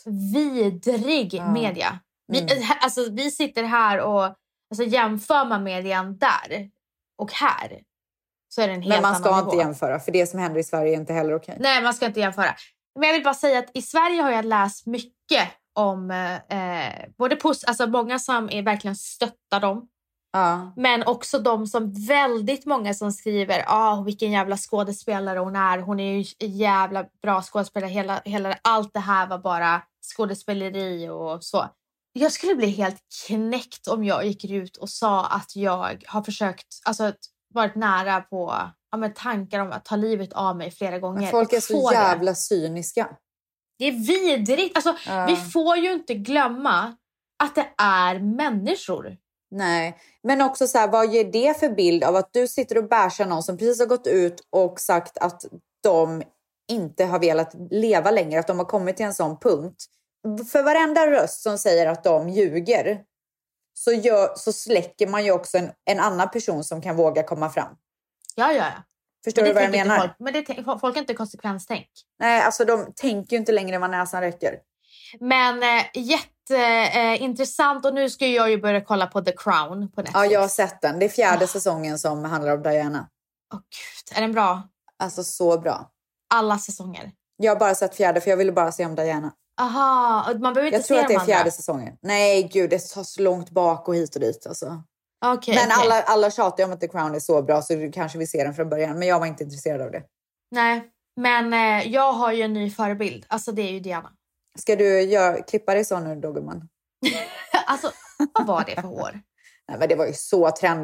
S4: Vidrig
S5: Ja.
S4: media. Vi,
S5: Mm.
S4: alltså, vi sitter här och alltså, jämför man median där och här så är det en helt
S5: Men man ska
S4: annan
S5: inte
S4: nivå.
S5: jämföra, för det som händer i Sverige är inte heller okej.
S4: Nej, man ska inte jämföra. Men jag vill bara säga att i Sverige har jag läst mycket om eh, både pos- alltså många som är verkligen stöttar dem.
S5: Ja.
S4: Men också de som väldigt många som skriver ah, vilken jävla skådespelare hon är. Hon är ju jävla bra skådespelare. Hela, hela, allt det här var bara skådespeleri och så. Jag skulle bli helt knäckt om jag gick ut och sa att jag har försökt, alltså varit nära på ja, med tankar om att ta livet av mig flera gånger.
S5: Men folk är så
S4: Får det.
S5: jävla cyniska.
S4: Det är vidrigt. Alltså,
S5: Ja.
S4: vi får ju inte glömma att det är människor.
S5: Nej, men också så här, vad ger det för bild av att du sitter och bärsar någon som precis har gått ut och sagt att de inte har velat leva längre, att de har kommit till en sån punkt. För varenda röst som säger att de ljuger så, gör, så släcker man ju också en, en annan person som kan våga komma fram.
S4: Ja, ja, ja.
S5: Förstår
S4: Men
S5: du
S4: det
S5: vad jag
S4: tänker inte
S5: menar?
S4: Folk, men det, tänk- folk har inte konsekvenstänk.
S5: Nej, alltså de tänker ju inte längre vad näsan räcker.
S4: Men eh, jätteintressant. Eh, och nu ska jag ju börja kolla på The Crown på Netflix.
S5: Ja, jag har sett den. Det är fjärde
S4: Ah.
S5: säsongen som handlar om Diana.
S4: Åh gud, är den bra?
S5: Alltså så bra.
S4: Alla säsonger.
S5: Jag har bara sett fjärde för jag ville bara se om Diana.
S4: Aha, och man behöver inte
S5: Jag tror
S4: se
S5: att det
S4: de
S5: är fjärde
S4: andra.
S5: säsongen. Nej, gud, det tar så långt bak och hit och dit. Alltså.
S4: Okej,
S5: Men
S4: okej.
S5: alla, alla tjatar ju om att The Crown är så bra så du kanske vill se den från början. Men jag var inte intresserad av det.
S4: Nej, men eh, jag har ju en ny förebild. Alltså det är ju Diana.
S5: Ska du gör, klippa dig så nu, Doggerman?
S4: Alltså, vad var det för hår?
S5: Nej, men det var ju så trendigt.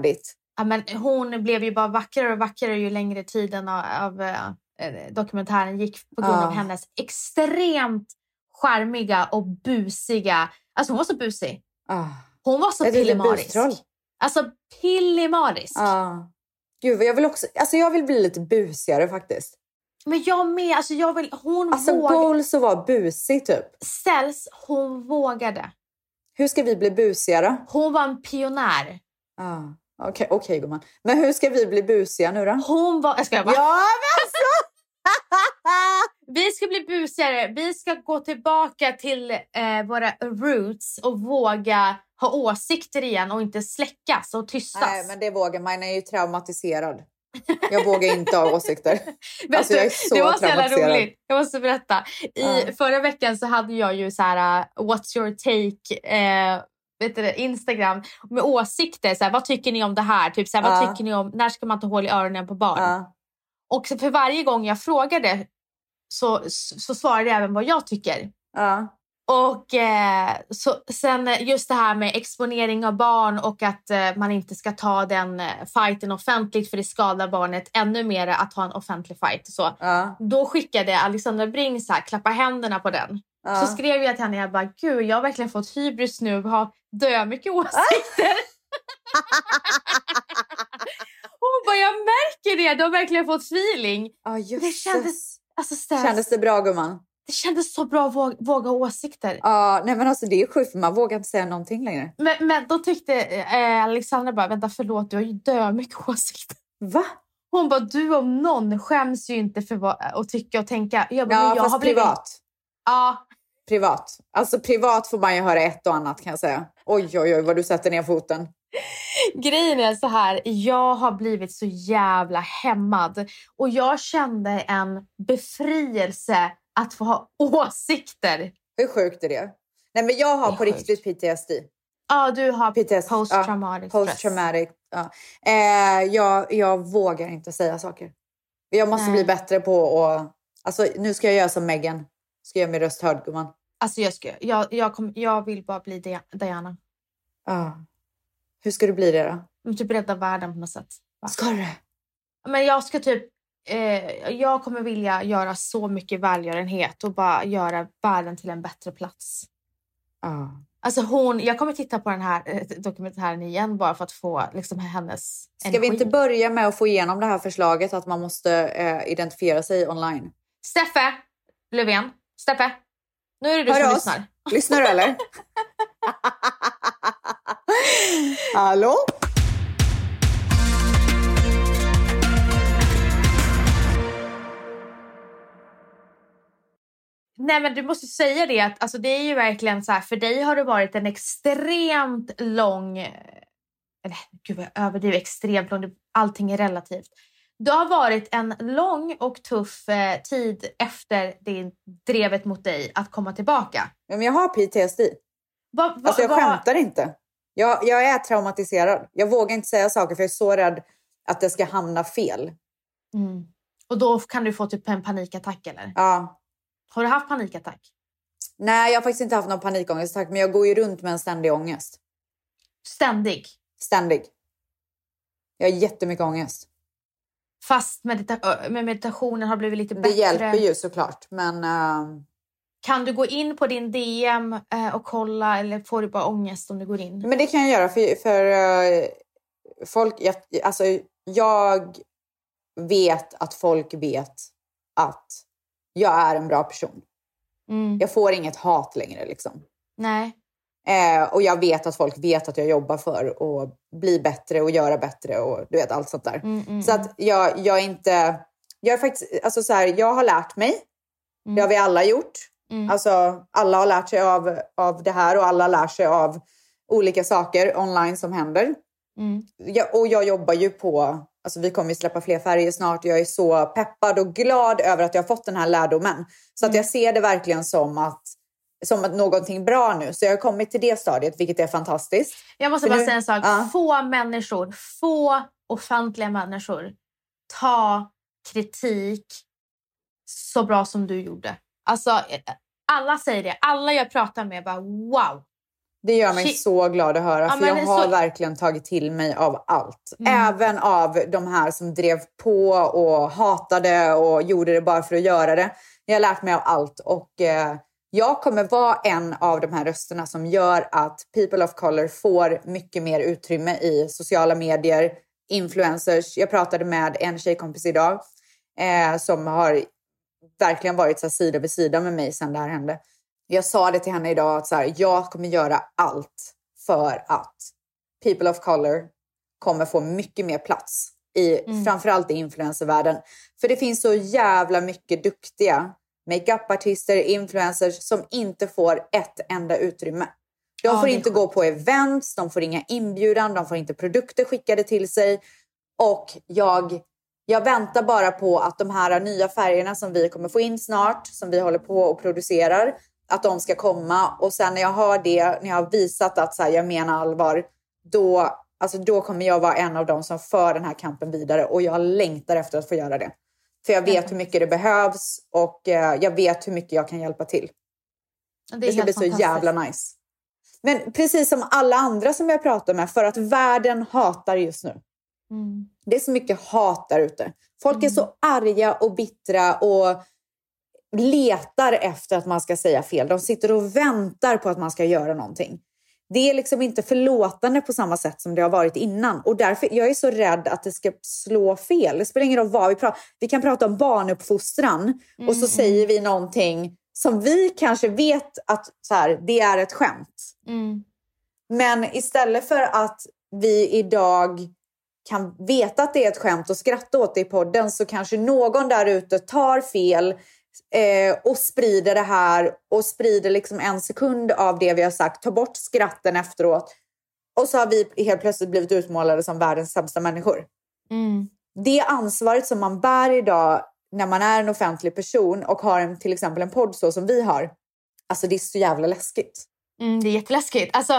S4: Ja, men hon blev ju bara vackrare och vackrare ju längre tiden av, av uh, dokumentären gick på grund uh. av hennes extremt charmiga och busiga... Alltså hon var så busig. Uh. Hon var så pillemarisk. Alltså pillemarisk.
S5: Uh. Gud, jag vill också... Alltså jag vill bli lite busigare faktiskt.
S4: Men jag med. Alltså jag vill... Hon
S5: alltså
S4: vågade...
S5: Bowles att vara busig typ.
S4: Ställs, hon vågade.
S5: Hur ska vi bli busigare?
S4: Hon var en pionjär.
S5: Ah. Okej, okay, okay, gumman. Men hur ska vi bli busiga nu då?
S4: Hon var... Jag ska bara...
S5: Ja, men alltså!
S4: Vi ska bli busigare. Vi ska gå tillbaka till eh, våra roots och våga ha åsikter igen och inte släckas och tystas.
S5: Nej, men det vågar man. Man är ju traumatiserad. Jag vågar inte ha åsikter. Alltså, jag är så
S4: det var så jävla
S5: traumatiserad.
S4: roligt. Jag måste berätta. I uh. Förra veckan så hade jag ju så här, uh, what's your take... Eh, vet du, Instagram med åsikter. Så här, vad tycker ni om det här? Typ, så här, vad
S5: uh.
S4: tycker ni om... När ska man ta hål i öronen på barn?
S5: Uh.
S4: Och så för varje gång jag frågade så, så svarade jag även vad jag tycker.
S5: Uh.
S4: Och eh, så, sen just det här med exponering av barn och att eh, man inte ska ta den eh, fighten offentligt för det skadar barnet ännu mer att ha en offentlig fight. Så.
S5: Uh.
S4: Då skickade Alexandra Bring så här, klappa händerna på den. Uh. Så skrev jag till henne, jag bara, gud jag har verkligen fått hybris nu och har dö mycket åsikter. Hon bara, jag märker det, du har verkligen fått feeling.
S5: Oh, just
S4: det kändes, alltså,
S5: kändes det bra, gumman?
S4: Det kändes så bra att våga, våga åsikter.
S5: Ja, nej men alltså det är sjukt för man vågar inte säga någonting längre.
S4: Men, men då tyckte eh, Alexandra bara, vänta förlåt, du har ju dö mycket åsikter.
S5: Va?
S4: Hon bara, du om någon skäms ju inte för vad, att tycka och tänka. Jag bara,
S5: ja,
S4: men jag
S5: fast
S4: har blivit...
S5: privat.
S4: Ja.
S5: Privat. Alltså privat får man ju höra ett och annat kan jag säga. Oj, oj, oj, vad du sätter ner foten.
S4: Grejen är så här, jag har blivit så jävla hämmad. Och jag kände en befrielse att få ha åsikter.
S5: Hur sjukt är det? Nej, men jag har på
S4: sjukt.
S5: Riktigt P T S D.
S4: Ja, du har
S5: P T S D.
S4: post-traumatic
S5: ja,
S4: stress.
S5: Post-traumatic, ja. Eh, jag, jag vågar inte säga saker. Jag måste Nej. bli bättre på att... Alltså, nu ska jag göra som Meghan. Ska jag göra min röst hörd, gumman.
S4: Alltså, jag, ska, jag, jag, kom, jag vill bara bli Diana.
S5: Ja. Ah. Hur ska du bli det då?
S4: Jag typ rädda världen på något sätt. Va?
S5: Ska du?
S4: Men jag ska typ... Eh, jag kommer vilja göra så mycket välgörenhet och bara göra världen till en bättre plats.
S5: Ah.
S4: Alltså hon... Jag kommer titta på den här eh, dokumentären igen bara för att få liksom hennes
S5: Ska
S4: energi.
S5: vi inte börja med att få igenom det här förslaget att man måste eh, identifiera sig online?
S4: Steffe Löfven. Steffe. Nu är det du
S5: Hör
S4: som
S5: oss.
S4: lyssnar.
S5: Lyssnar du eller? Hallå?
S4: Nej, men du måste säga det att alltså, det är ju verkligen så här, för dig har det varit en extremt lång, eller gud vad jag överdriver, extremt lång, allting är relativt. Det har varit en lång och tuff eh, tid efter det drevet mot dig att komma tillbaka.
S5: Men jag har P T S D.
S4: Va, va,
S5: alltså jag
S4: va...
S5: skämtar inte. Jag, jag är traumatiserad. Jag vågar inte säga saker för jag är så rädd att det ska hamna fel.
S4: Mm. Och då kan du få typ en panikattack eller?
S5: Ja.
S4: Har du haft panikattack?
S5: Nej, jag har faktiskt inte haft någon panikångestattack. Men jag går ju runt med en ständig ångest.
S4: Ständig?
S5: Ständig. Jag har jättemycket ångest.
S4: Fast medita- med meditationen har blivit lite bättre.
S5: Det hjälper ju såklart. Men... Uh...
S4: Kan du gå in på din D M uh, och kolla? Eller får du bara ångest om du går in?
S5: Men det kan jag göra. För, för uh, folk... Jag, alltså, jag vet att folk vet att jag är en bra person.
S4: Mm.
S5: Jag får inget hat längre liksom.
S4: Nej.
S5: Eh, och jag vet att folk vet att jag jobbar för att bli bättre och göra bättre och du vet allt sånt där.
S4: Mm, mm,
S5: så att jag, jag är inte... Jag är faktiskt... Alltså så här, jag har lärt mig. Mm. Det har vi alla gjort. Mm. Alltså alla har lärt sig av, av det här och alla lär sig av olika saker online som händer.
S4: Mm.
S5: Jag, och jag jobbar ju på... Alltså vi kommer ju släppa fler färger snart. Jag är så peppad och glad över att jag har fått den här lärdomen. Så
S4: mm.
S5: att jag ser det verkligen som att, som att någonting bra nu. Så jag har kommit till det stadiet, vilket är fantastiskt.
S4: Jag måste
S5: För
S4: bara
S5: nu,
S4: säga en sak. Ja. Få människor, få offentliga människor ta kritik så bra som du gjorde. Alltså, alla säger det. Alla jag pratar med bara wow.
S5: Det gör mig
S4: Shit.
S5: så glad att höra.
S4: Ja,
S5: för jag har
S4: så...
S5: verkligen tagit till mig av allt.
S4: Mm.
S5: Även av de här som drev på och hatade och gjorde det bara för att göra det. Jag har lärt mig av allt. Och eh, jag kommer vara en av de här rösterna som gör att people of color får mycket mer utrymme i sociala medier, influencers. Jag pratade med en tjejkompis idag eh, som har verkligen varit så här, sida vid sida med mig sedan det här hände. Jag sa det till henne idag att så här, jag kommer göra allt för att people of color kommer få mycket mer plats i mm. framförallt i influencervärlden. För det finns så jävla mycket duktiga makeup-artister, influencers som inte får ett enda utrymme. De
S4: ja,
S5: får inte gå på events, de får inga inbjudan, de får inte produkter skickade till sig. Och jag, jag väntar bara på att de här nya färgerna som vi kommer få in snart, som vi håller på och producerar, att de ska komma. Och sen när jag har det, när jag har visat att så här, jag menar allvar, då, alltså, då kommer jag vara en av dem som för den här kampen vidare. Och jag längtar efter att få göra det. För jag vet mm. hur mycket det behövs och eh, jag vet hur mycket jag kan hjälpa till. Det, det ska bli så jävla nice. Men precis som alla andra som jag pratar med, för att världen hatar just nu. Mm. Det är så mycket hat där ute. Folk mm. är så arga och bittra och letar efter att man ska säga fel. De sitter och väntar på att man ska göra någonting. Det är liksom inte förlåtande på samma sätt som det har varit innan. Och därför jag är så rädd att det ska slå fel. Det spelar ingen roll vad vi pratar. Vi kan prata om barnuppfostran. Mm, och så mm. säger vi någonting som vi kanske vet att så här, det är ett skämt. Mm. Men istället för att vi idag kan veta att det är ett skämt och skratta åt det i podden, så kanske någon där ute tar fel eh, och sprider det här och sprider liksom en sekund av det vi har sagt, tar bort skratten efteråt, och så har vi helt plötsligt blivit utmålade som världens sämsta människor. Mm. Det ansvaret som man bär idag när man är en offentlig person och har en, till exempel en podd så som vi har, alltså det är så jävla läskigt.
S4: Mm, det är jätteläskigt. Alltså,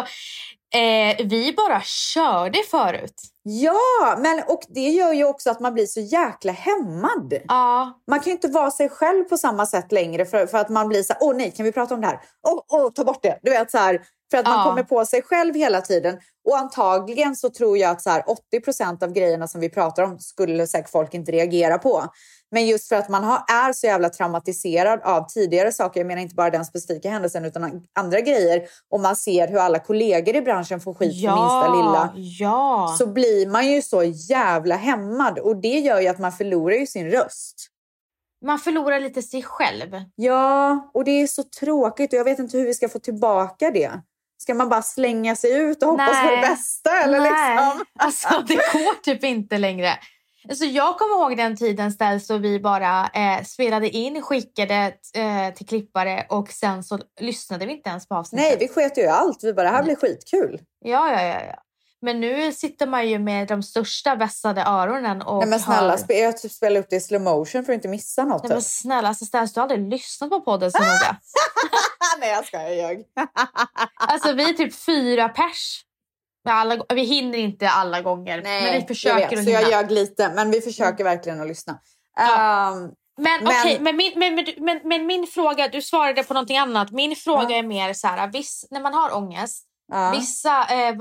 S4: eh, vi bara körde förut.
S5: Ja, men och det gör ju också att man blir så jäkla hämmad.
S4: Ja.
S5: Man kan ju inte vara sig själv på samma sätt längre för, för att man blir så här, åh nej, kan vi prata om det här? Åh, åh, ta bort det. Du vet så här, för att man
S4: ja. kommer
S5: på sig själv hela tiden. Och antagligen så tror jag att så här, åttio procent av grejerna som vi pratar om skulle säkert folk inte reagera på. Men just för att man har, är så jävla traumatiserad av tidigare saker, jag menar inte bara den specifika händelsen utan andra grejer, och man ser hur alla kollegor i branschen får skit
S4: ja,
S5: för minsta lilla,
S4: ja.
S5: så blir man ju så jävla hämmad, och det gör ju att man förlorar ju sin röst.
S4: Man förlorar lite sig själv.
S5: Ja, och det är så tråkigt och jag vet inte hur vi ska få tillbaka det. Ska man bara slänga sig ut och hoppas
S4: Nej.
S5: på det bästa? Eller
S4: Nej,
S5: liksom?
S4: alltså det går typ inte längre. Alltså jag kommer ihåg den tiden ställs så vi bara eh, spelade in, skickade eh, till klippare och sen så lyssnade vi inte ens på avsnittet.
S5: Nej, vi sket ju allt. Vi bara, det här blir skitkul.
S4: Ja, ja, ja, ja. Men nu sitter man ju med de största vässade öronen och
S5: Nej men snälla,
S4: har...
S5: jag typ spelar upp det i slow motion för att inte missa något.
S4: Nej men snälla, alltså Stans, du har aldrig lyssnat på podden så noga.
S5: Nej, jag ska, jag ljög.
S4: Alltså vi är typ fyra pers. Alla, vi hinner inte alla gånger.
S5: Nej,
S4: men vi försöker
S5: jag vet,
S4: att
S5: så
S4: hinna.
S5: jag ljög lite, men vi försöker verkligen att lyssna.
S4: Ja.
S5: Um,
S4: men
S5: men...
S4: okej, okay, men, min, men, men, men min fråga, du svarade på någonting annat. Min fråga ja. är mer så här, viss, när man har ångest, ja. vissa eh,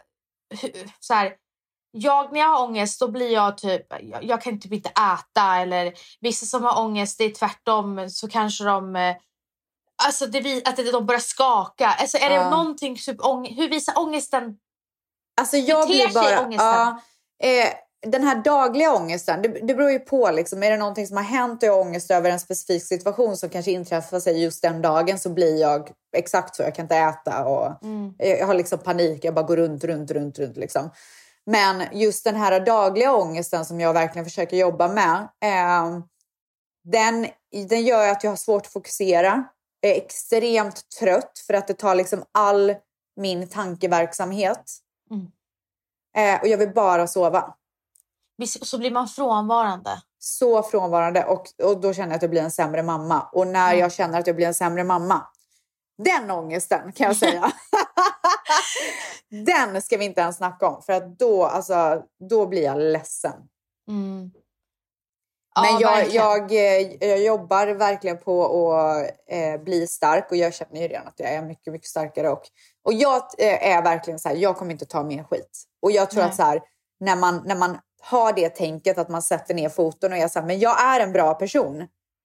S4: så här, jag när jag har ångest då blir jag typ, jag, jag kan typ inte äta, eller vissa som har ångest, det är tvärtom, så kanske de eh, alltså det, att de börjar skaka. Alltså är det ja. någonting typ, ång, hur visar ångesten?
S5: Alltså jag blir bara ja, eh, den här dagliga ångesten, det, det beror ju på liksom, är det någonting som har hänt och jag har ångest över en specifik situation som kanske inträffar sig just den dagen, så blir jag exakt så, jag kan inte äta och mm. jag har liksom panik, jag bara går runt, runt, runt, runt liksom. Men just den här dagliga ångesten som jag verkligen försöker jobba med, eh, den, den gör att jag har svårt att fokusera, jag är extremt trött för att det tar liksom all min tankeverksamhet. Mm. Eh, och jag vill bara sova.
S4: Så blir man frånvarande.
S5: Så frånvarande. Och, och då känner jag att jag blir en sämre mamma. Och när mm. jag känner att jag blir en sämre mamma, den ångesten kan jag säga. Den ska vi inte ens snacka om. För att då, alltså, då blir jag ledsen.
S4: Mm.
S5: Men
S4: Ja,
S5: jag,
S4: verkligen.
S5: jag, eh, jag jobbar verkligen på att eh, bli stark. Och jag känner ju redan att jag är mycket, mycket starkare. Och, och jag eh, är verkligen så här, jag kommer inte ta mer skit. Och jag tror
S4: Nej.
S5: att så här, när man, när man har det tänket att man sätter ner foten och är så här, men jag är en bra person.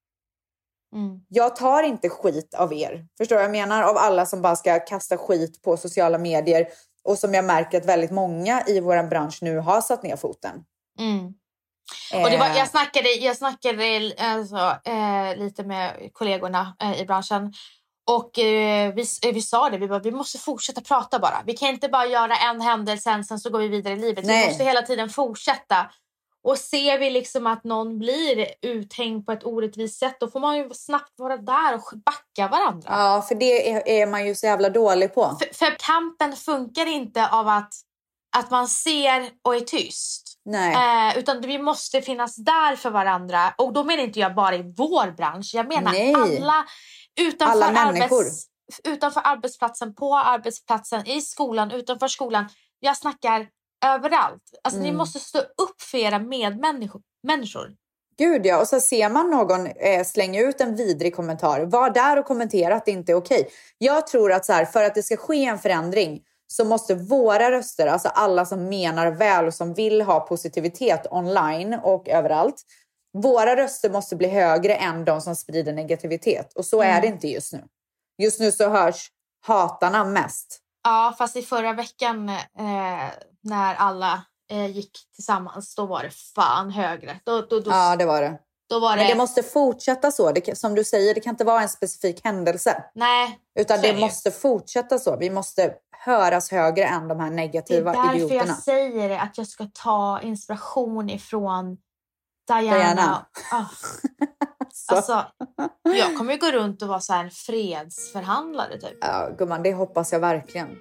S4: Mm.
S5: Jag tar inte skit av er. Förstår du vad jag menar? Av alla som bara ska kasta skit på sociala medier. Och som jag märker att väldigt många i vår bransch nu har satt ner foten.
S4: Mm. Och det var, jag snackade, jag snackade alltså, eh, lite med kollegorna eh, i branschen. Och eh, vi, vi sa det, vi, bara, vi måste fortsätta prata bara. Vi kan inte bara göra en händelse, sen så går vi vidare i livet.
S5: Nej.
S4: Vi måste hela tiden fortsätta. Och ser vi liksom att någon blir uthängd på ett orättvist sätt, då får man ju snabbt vara där och backa varandra.
S5: Ja, för det är, är man ju så jävla dålig på.
S4: För, för kampen funkar inte av att, att man ser och är tyst.
S5: Nej.
S4: Eh, utan vi måste finnas där för varandra. Och då menar inte jag bara i vår bransch. Jag menar
S5: Nej.
S4: alla utanför,
S5: Alla människor.
S4: arbets, utanför arbetsplatsen, på arbetsplatsen, i skolan, utanför skolan. Jag snackar överallt. Alltså
S5: Mm.
S4: ni måste stå upp för era medmänniskor. Människor.
S5: Gud ja, och så ser man någon eh, slänga ut en vidrig kommentar. Var där och kommentera att det inte är okej. Jag tror att så här, för att det ska ske en förändring så måste våra röster, alltså alla som menar väl och som vill ha positivitet online och överallt. Våra röster måste bli högre än de som sprider negativitet. Och så
S4: Mm.
S5: är det inte just nu. Just nu så hörs hatarna mest.
S4: Ja, fast i förra veckan eh, när alla eh, gick tillsammans, då var det fan högre. Då, då, då,
S5: Ja, det var det.
S4: då var det...
S5: Men det måste fortsätta så. Det, som du säger, det kan inte vara en specifik händelse.
S4: Nej,
S5: Utan
S4: så är
S5: det
S4: ju.
S5: måste fortsätta så. Vi måste höras högre än de här
S4: Det är
S5: negativa
S4: därför
S5: idioterna.
S4: jag säger det, att jag ska ta inspiration ifrån Diana.
S5: Diana.
S4: Ah,
S5: Så.
S4: alltså, jag kommer ju gå runt och vara så här en fredsförhandlare typ.
S5: Ja, gumman, det hoppas jag verkligen.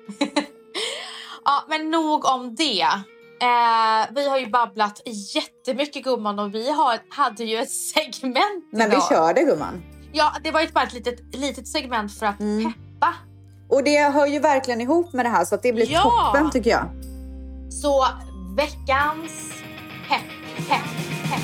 S4: Ja, men nog om det. Eh, vi har ju babblat jättemycket gumman och vi har, hade ju ett segment
S5: Men vi
S4: idag.
S5: kör det, gumman.
S4: Ja, det var ju bara ett litet, litet segment för att
S5: Mm.
S4: peppa.
S5: Och det hör ju verkligen ihop med det här så att det blir
S4: Ja.
S5: toppen tycker jag.
S4: Så veckans pepp, pepp, pepp.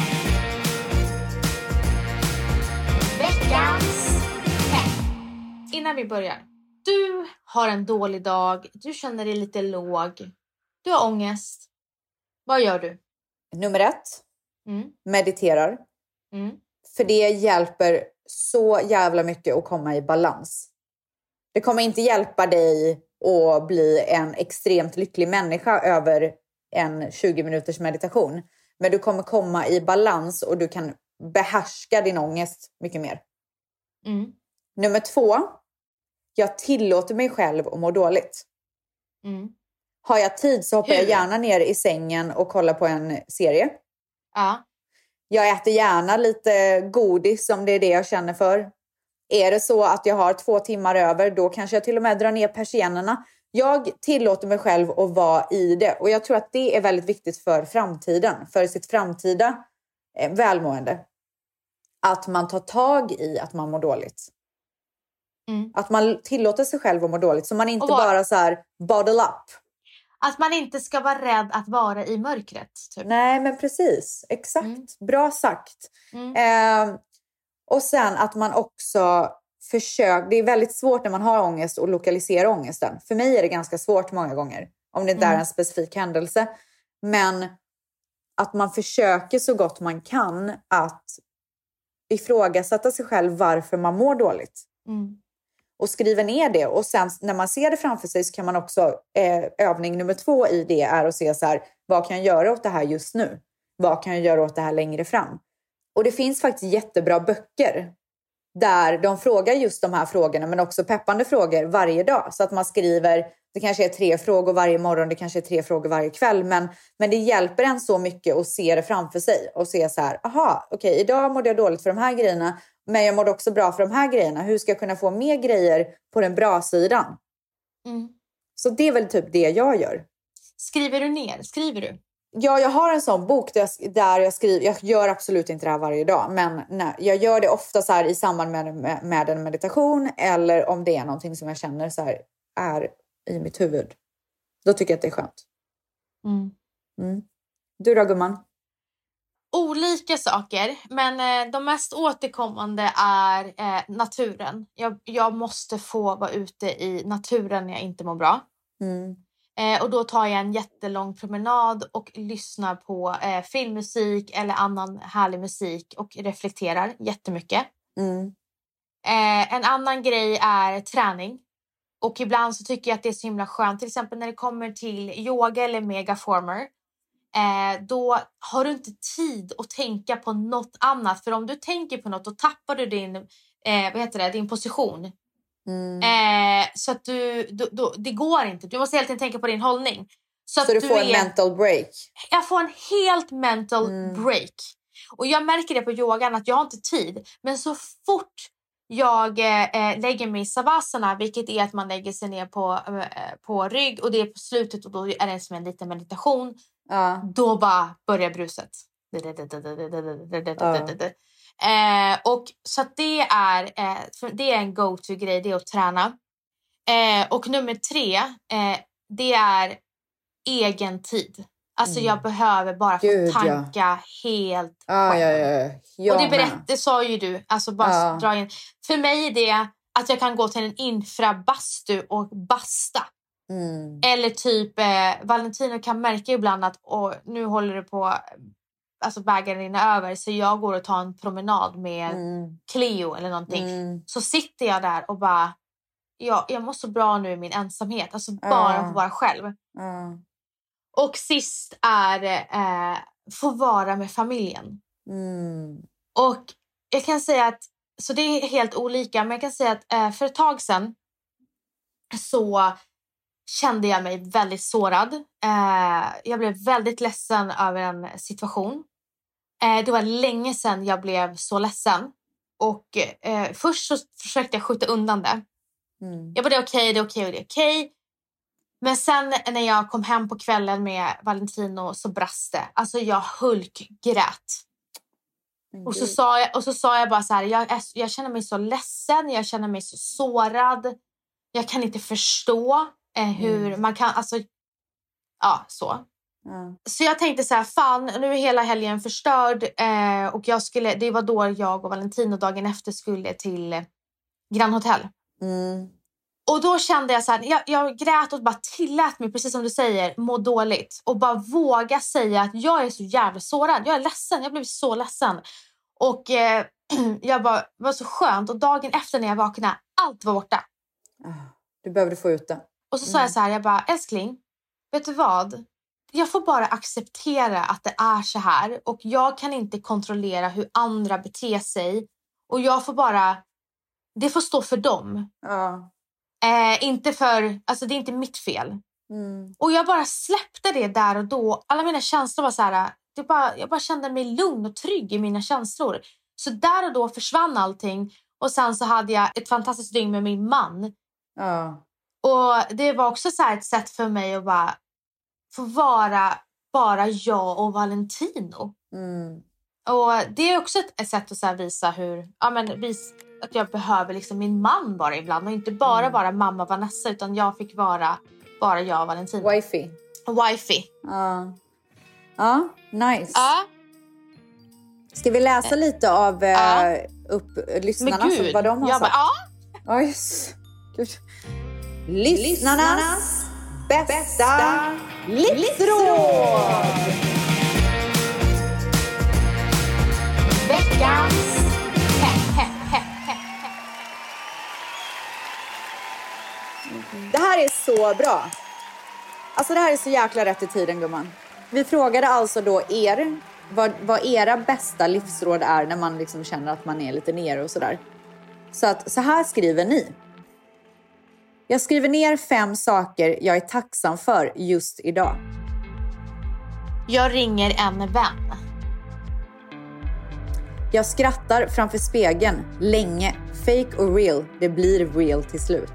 S4: Veckans pepp. Innan vi börjar. Du har en dålig dag. Du känner dig lite låg. Du har ångest. Vad gör du?
S5: Nummer ett,
S4: Mm.
S5: mediterar.
S4: Mm.
S5: För det hjälper så jävla mycket att komma i balans. Det kommer inte hjälpa dig att bli en extremt lycklig människa över en tjugo minuters meditation. Men du kommer komma i balans och du kan behärska din ångest mycket mer.
S4: Mm.
S5: Nummer två, jag tillåter mig själv att må dåligt.
S4: Mm.
S5: Har jag tid så hoppar jag
S4: Hur?
S5: gärna ner i sängen och kollar på en serie.
S4: Ja.
S5: Jag äter gärna lite godis om det är det jag känner för. Är det så att jag har två timmar över, då kanske jag till och med drar ner persiennerna. Jag tillåter mig själv att vara i det. Och jag tror att det är väldigt viktigt för framtiden. För sitt framtida eh, välmående. Att man tar tag i att man mår dåligt.
S4: Mm.
S5: Att man tillåter sig själv att må dåligt. Så man inte
S4: Och vad-
S5: bara så här bottle up.
S4: Att man inte ska vara rädd att vara i mörkret. Typ.
S5: Nej, men precis. Exakt.
S4: Mm.
S5: Bra sagt.
S4: Mm.
S5: Eh, och sen att man också försöker... Det är väldigt svårt när man har ångest att lokalisera ångesten. För mig är det ganska svårt många gånger. Om det inte
S4: Mm.
S5: är en specifik händelse. Men att man försöker så gott man kan att ifrågasätta sig själv varför man mår dåligt.
S4: Mm.
S5: Och skriva ner det. Och sen när man ser det framför sig så kan man också... Eh, övning nummer två i det är att se så här... Vad kan jag göra åt det här just nu? Vad kan jag göra åt det här längre fram? Och det finns faktiskt jättebra böcker. Där de frågar just de här frågorna. Men också peppande frågor varje dag. Så att man skriver... Det kanske är tre frågor varje morgon. Det kanske är tre frågor varje kväll. Men, men det hjälper en så mycket att se det framför sig. Och se så här... Aha, okej. Okay, idag mådde jag dåligt för de här grejerna. Men jag mådde också bra för de här grejerna. Hur ska jag kunna få mer grejer på den bra sidan?
S4: Mm.
S5: Så det är väl typ det jag gör.
S4: Skriver du ner? Skriver du?
S5: Ja, jag har en sån bok där jag, där jag skriver. Jag gör absolut inte det här varje dag. Men nej, jag gör det ofta så här i samband med, med, med en meditation. Eller om det är någonting som jag känner så här är i mitt huvud. Då tycker jag att det är skönt.
S4: Mm.
S5: Mm. Du då, gumman?
S4: olika saker, men eh, de mest återkommande är eh, naturen. Jag, jag måste få vara ute i naturen när jag inte mår bra.
S5: Mm.
S4: Eh, och då tar jag en jättelång promenad och lyssnar på eh, filmmusik eller annan härlig musik och reflekterar jättemycket.
S5: Mm.
S4: Eh, en annan grej är träning. Och ibland så tycker jag att det är så himla skönt. Till exempel när det kommer till yoga eller megaformer. Eh, då har du inte tid att tänka på något annat. För om du tänker på något, då tappar du din, eh, vad heter det, din position.
S5: Mm.
S4: Eh, så att du, du, du, det går inte. Du måste helt enkelt tänka på din hållning. Så,
S5: så
S4: att
S5: du,
S4: du
S5: får
S4: är,
S5: en mental break?
S4: Jag får en helt mental
S5: mm.
S4: break. Och jag märker det på yogan att jag har inte tid. Men så fort jag eh, lägger mig i savasana, vilket är att man lägger sig ner på, eh, på rygg. Och det är på slutet och då är det som en liten meditation.
S5: Ja.
S4: Då bara börjar bruset. Ja. Eh, och så att det är, eh, det är en go-to-grej, det är att träna. Eh, och nummer tre, eh, det är egen tid. Alltså mm. jag behöver bara få
S5: Gud,
S4: tanka
S5: ja. helt
S4: ah,
S5: själv. Ja, ja, ja.
S4: Och det berättade, det sa ju du. Alltså bara ja. dra in. För mig är det att jag kan gå till en infrabastu och basta.
S5: Mm.
S4: Eller typ eh, Valentino kan märka ibland att åh, nu håller det på, alltså bägaren rinner över, så jag går och tar en promenad med
S5: mm.
S4: Cleo eller någonting.
S5: Mm.
S4: Så sitter jag där och bara ja, jag mår så bra nu i min ensamhet, alltså bara
S5: uh.
S4: få vara själv.
S5: Uh.
S4: Och sist är eh, få vara med familjen.
S5: Mm.
S4: Och jag kan säga att så det är helt olika, men jag kan säga att eh, för ett tag sedan så kände jag mig väldigt sårad. Eh, jag blev väldigt ledsen över en situation. Eh, det var länge sedan jag blev så ledsen. Och eh, först så försökte jag skjuta undan det.
S5: Mm.
S4: Jag bara, det är okej, det är okej och det är okej. Men sen när jag kom hem på kvällen med Valentino så brast det. Alltså jag hulkgrät. Mm. Och, så sa jag, och så sa jag bara så här, jag, jag känner mig så ledsen, jag känner mig så sårad. Jag kan inte förstå eh, hur mm. man kan, alltså, ja, så.
S5: Mm.
S4: Så jag tänkte så här, fan, nu är hela helgen förstörd. Eh, och jag skulle, det var då jag och Valentino dagen efter skulle till Grand Hotel.
S5: Mm.
S4: Och då kände jag så här, jag, jag grät och bara tillät mig, precis som du säger, må dåligt. Och bara våga säga att jag är så jävla sårad. Jag är ledsen, jag blev så ledsen. Och eh, jag bara, det var så skönt. Och dagen efter när jag vaknade, allt var borta.
S5: Du behövde få ut det.
S4: Och så sa mm. jag så här, jag bara, älskling, vet du vad? Jag får bara acceptera att det är så här. Och jag kan inte kontrollera hur andra beter sig. Och jag får bara, det får stå för dem.
S5: Ja.
S4: Eh, inte för, alltså det är inte mitt fel.
S5: Mm.
S4: Och jag bara släppte det där och då. Alla mina känslor var så här, det bara, jag bara kände mig lugn och trygg i mina känslor. Så där och då försvann allting. Och sen så hade jag ett fantastiskt dygn med min man.
S5: Ja.
S4: Och det var också så här ett sätt för mig att bara få vara bara jag och Valentino.
S5: Mm.
S4: Och det är också ett, ett sätt att så här visa hur, ja men vis, att jag behöver liksom min man bara ibland. Och inte bara
S5: mm.
S4: vara mamma Vanessa, utan jag fick vara bara jag och Valentino.
S5: Wifey.
S4: Wifey.
S5: Ja. Ja, nice.
S4: Ja.
S5: Ska vi läsa lite av
S4: ja.
S5: uh, upp lyssnarna?
S4: Men gud,
S5: vad de har
S4: jag
S5: sagt?
S4: Bara,
S5: ja. Oj, gud. Lyssnarnas bästa, bästa livsråd.
S4: Veckans
S5: Det här är så bra. Alltså det här är så jäkla rätt i tiden, gumman. Vi frågade alltså då er vad, vad era bästa livsråd är när man liksom känner att man är lite nere och sådär. Så att så här skriver ni. Jag skriver ner fem saker jag är tacksam för just idag.
S4: Jag ringer en vän.
S5: Jag skrattar framför spegeln länge. Fake och real, det blir real till slut.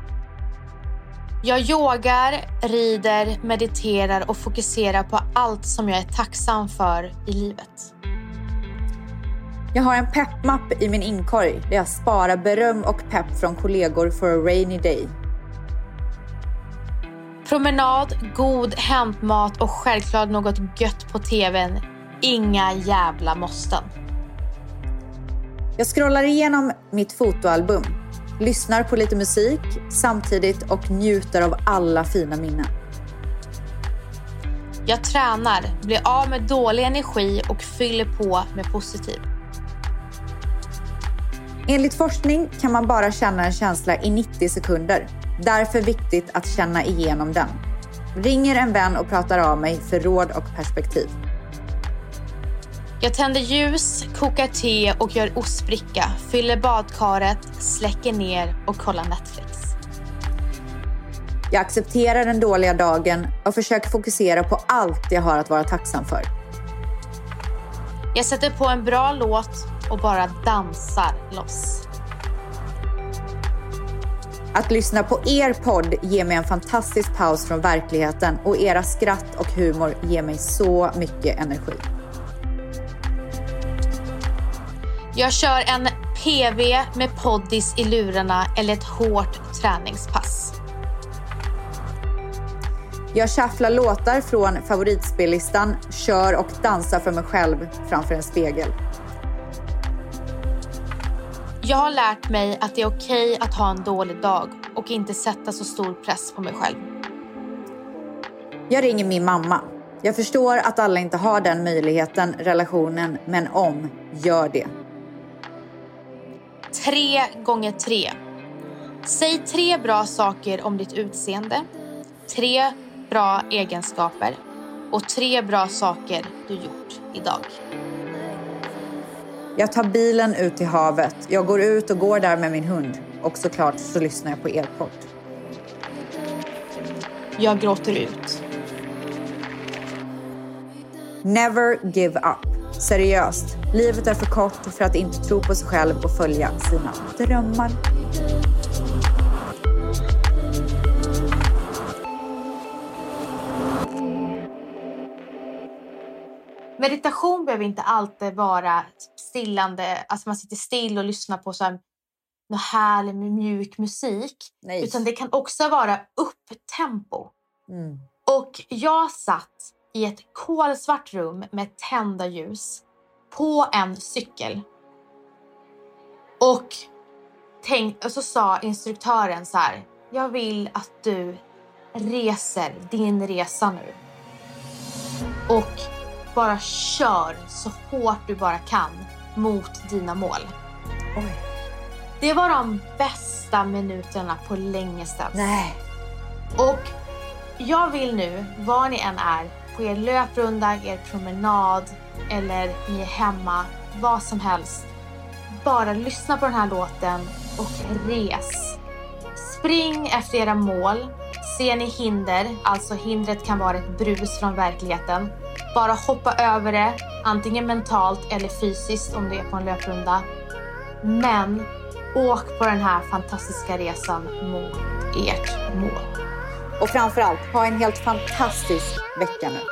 S4: Jag yogar, rider, mediterar och fokuserar på allt som jag är tacksam för i livet.
S5: Jag har en peppmapp i min inkorg där jag sparar beröm och pepp från kollegor for a rainy day.
S4: Promenad, god hämtmat och självklart något gött på tvn inga jävla måsten.
S5: Jag scrollar igenom mitt fotoalbum, lyssnar på lite musik samtidigt och njuter av alla fina minnen.
S4: Jag tränar, blir av med dålig energi och fyller på med positiv.
S5: Enligt forskning kan man bara känna en känsla i nittio sekunder. Därför viktigt att känna igenom den. Ringer en vän och pratar av mig för råd och perspektiv.
S4: Jag tänder ljus, kokar te och gör ostbricka, fyller badkaret, släcker ner och kollar Netflix.
S5: Jag accepterar den dåliga dagen och försöker fokusera på allt jag har att vara tacksam för.
S4: Jag sätter på en bra låt och bara dansar loss.
S5: Att lyssna på er podd ger mig en fantastisk paus från verkligheten och era skratt och humor ger mig så mycket energi.
S4: Jag kör en P V med poddis i lurarna eller ett hårt träningspass.
S5: Jag shufflar låtar från favoritspellistan, kör och dansar för mig själv framför en spegel.
S4: Jag har lärt mig att det är okej att ha en dålig dag och inte sätta så stor press på mig själv.
S5: Jag ringer min mamma. Jag förstår att alla inte har den möjligheten, relationen, men om, gör det.
S4: Tre gånger tre. Säg tre bra saker om ditt utseende. Tre bra egenskaper. Och tre bra saker du gjort idag.
S5: Jag tar bilen ut till havet. Jag går ut och går där med min hund. Och såklart så lyssnar jag på er podd.
S4: Jag gråter ut.
S5: Never give up. Seriöst. Livet är för kort för att inte tro på sig själv och följa sina drömmar.
S4: Meditation behöver inte alltid vara stillande. Alltså man sitter still och lyssnar på så här någon härlig mjuk musik.
S5: Nej.
S4: Utan det kan också vara upptempo.
S5: Mm.
S4: Och jag satt i ett kolsvart rum med tända ljus på en cykel. Och, tänk, och så sa instruktören så här: jag vill att du reser din resa nu. Och bara kör så hårt du bara kan mot dina mål.
S5: Oj.
S4: Det var de bästa minuterna på länge sedan.
S5: Nej.
S4: Och jag vill nu, var ni än är, på er löprunda, er promenad eller ni är hemma, vad som helst, bara lyssna på den här låten och res. Spring efter era mål. Ser ni hinder, alltså hindret kan vara ett brus från verkligheten, bara hoppa över det, antingen mentalt eller fysiskt om det är på en löprunda. Men åk på den här fantastiska resan mot ert mål.
S5: Och framförallt, ha en helt fantastisk vecka nu.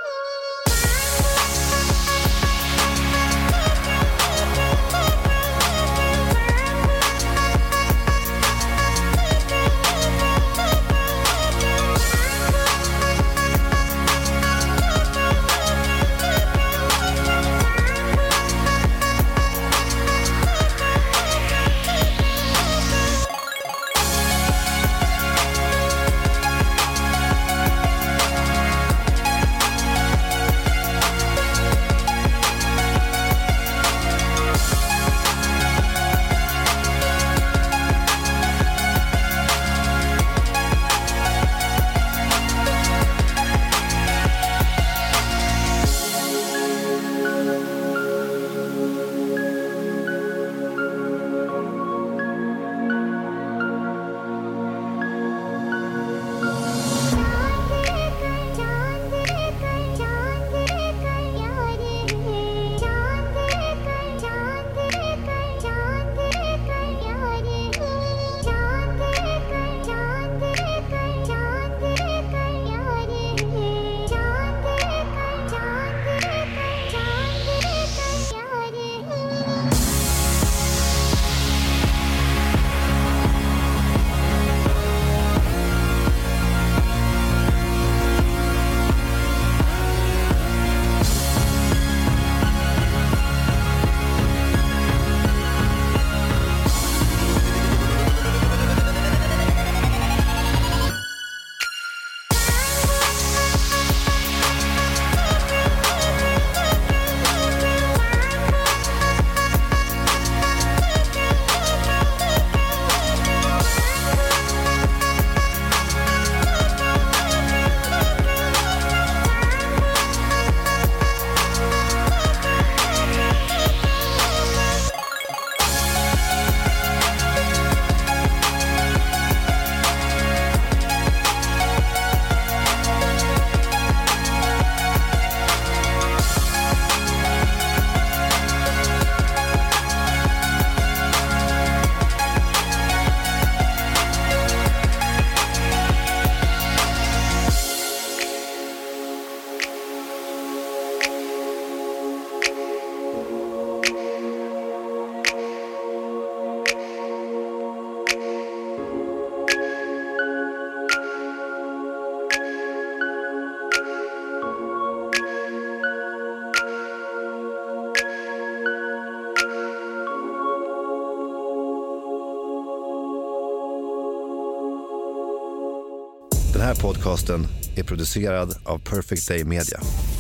S8: Den här podcasten är producerad av Perfect Day Media.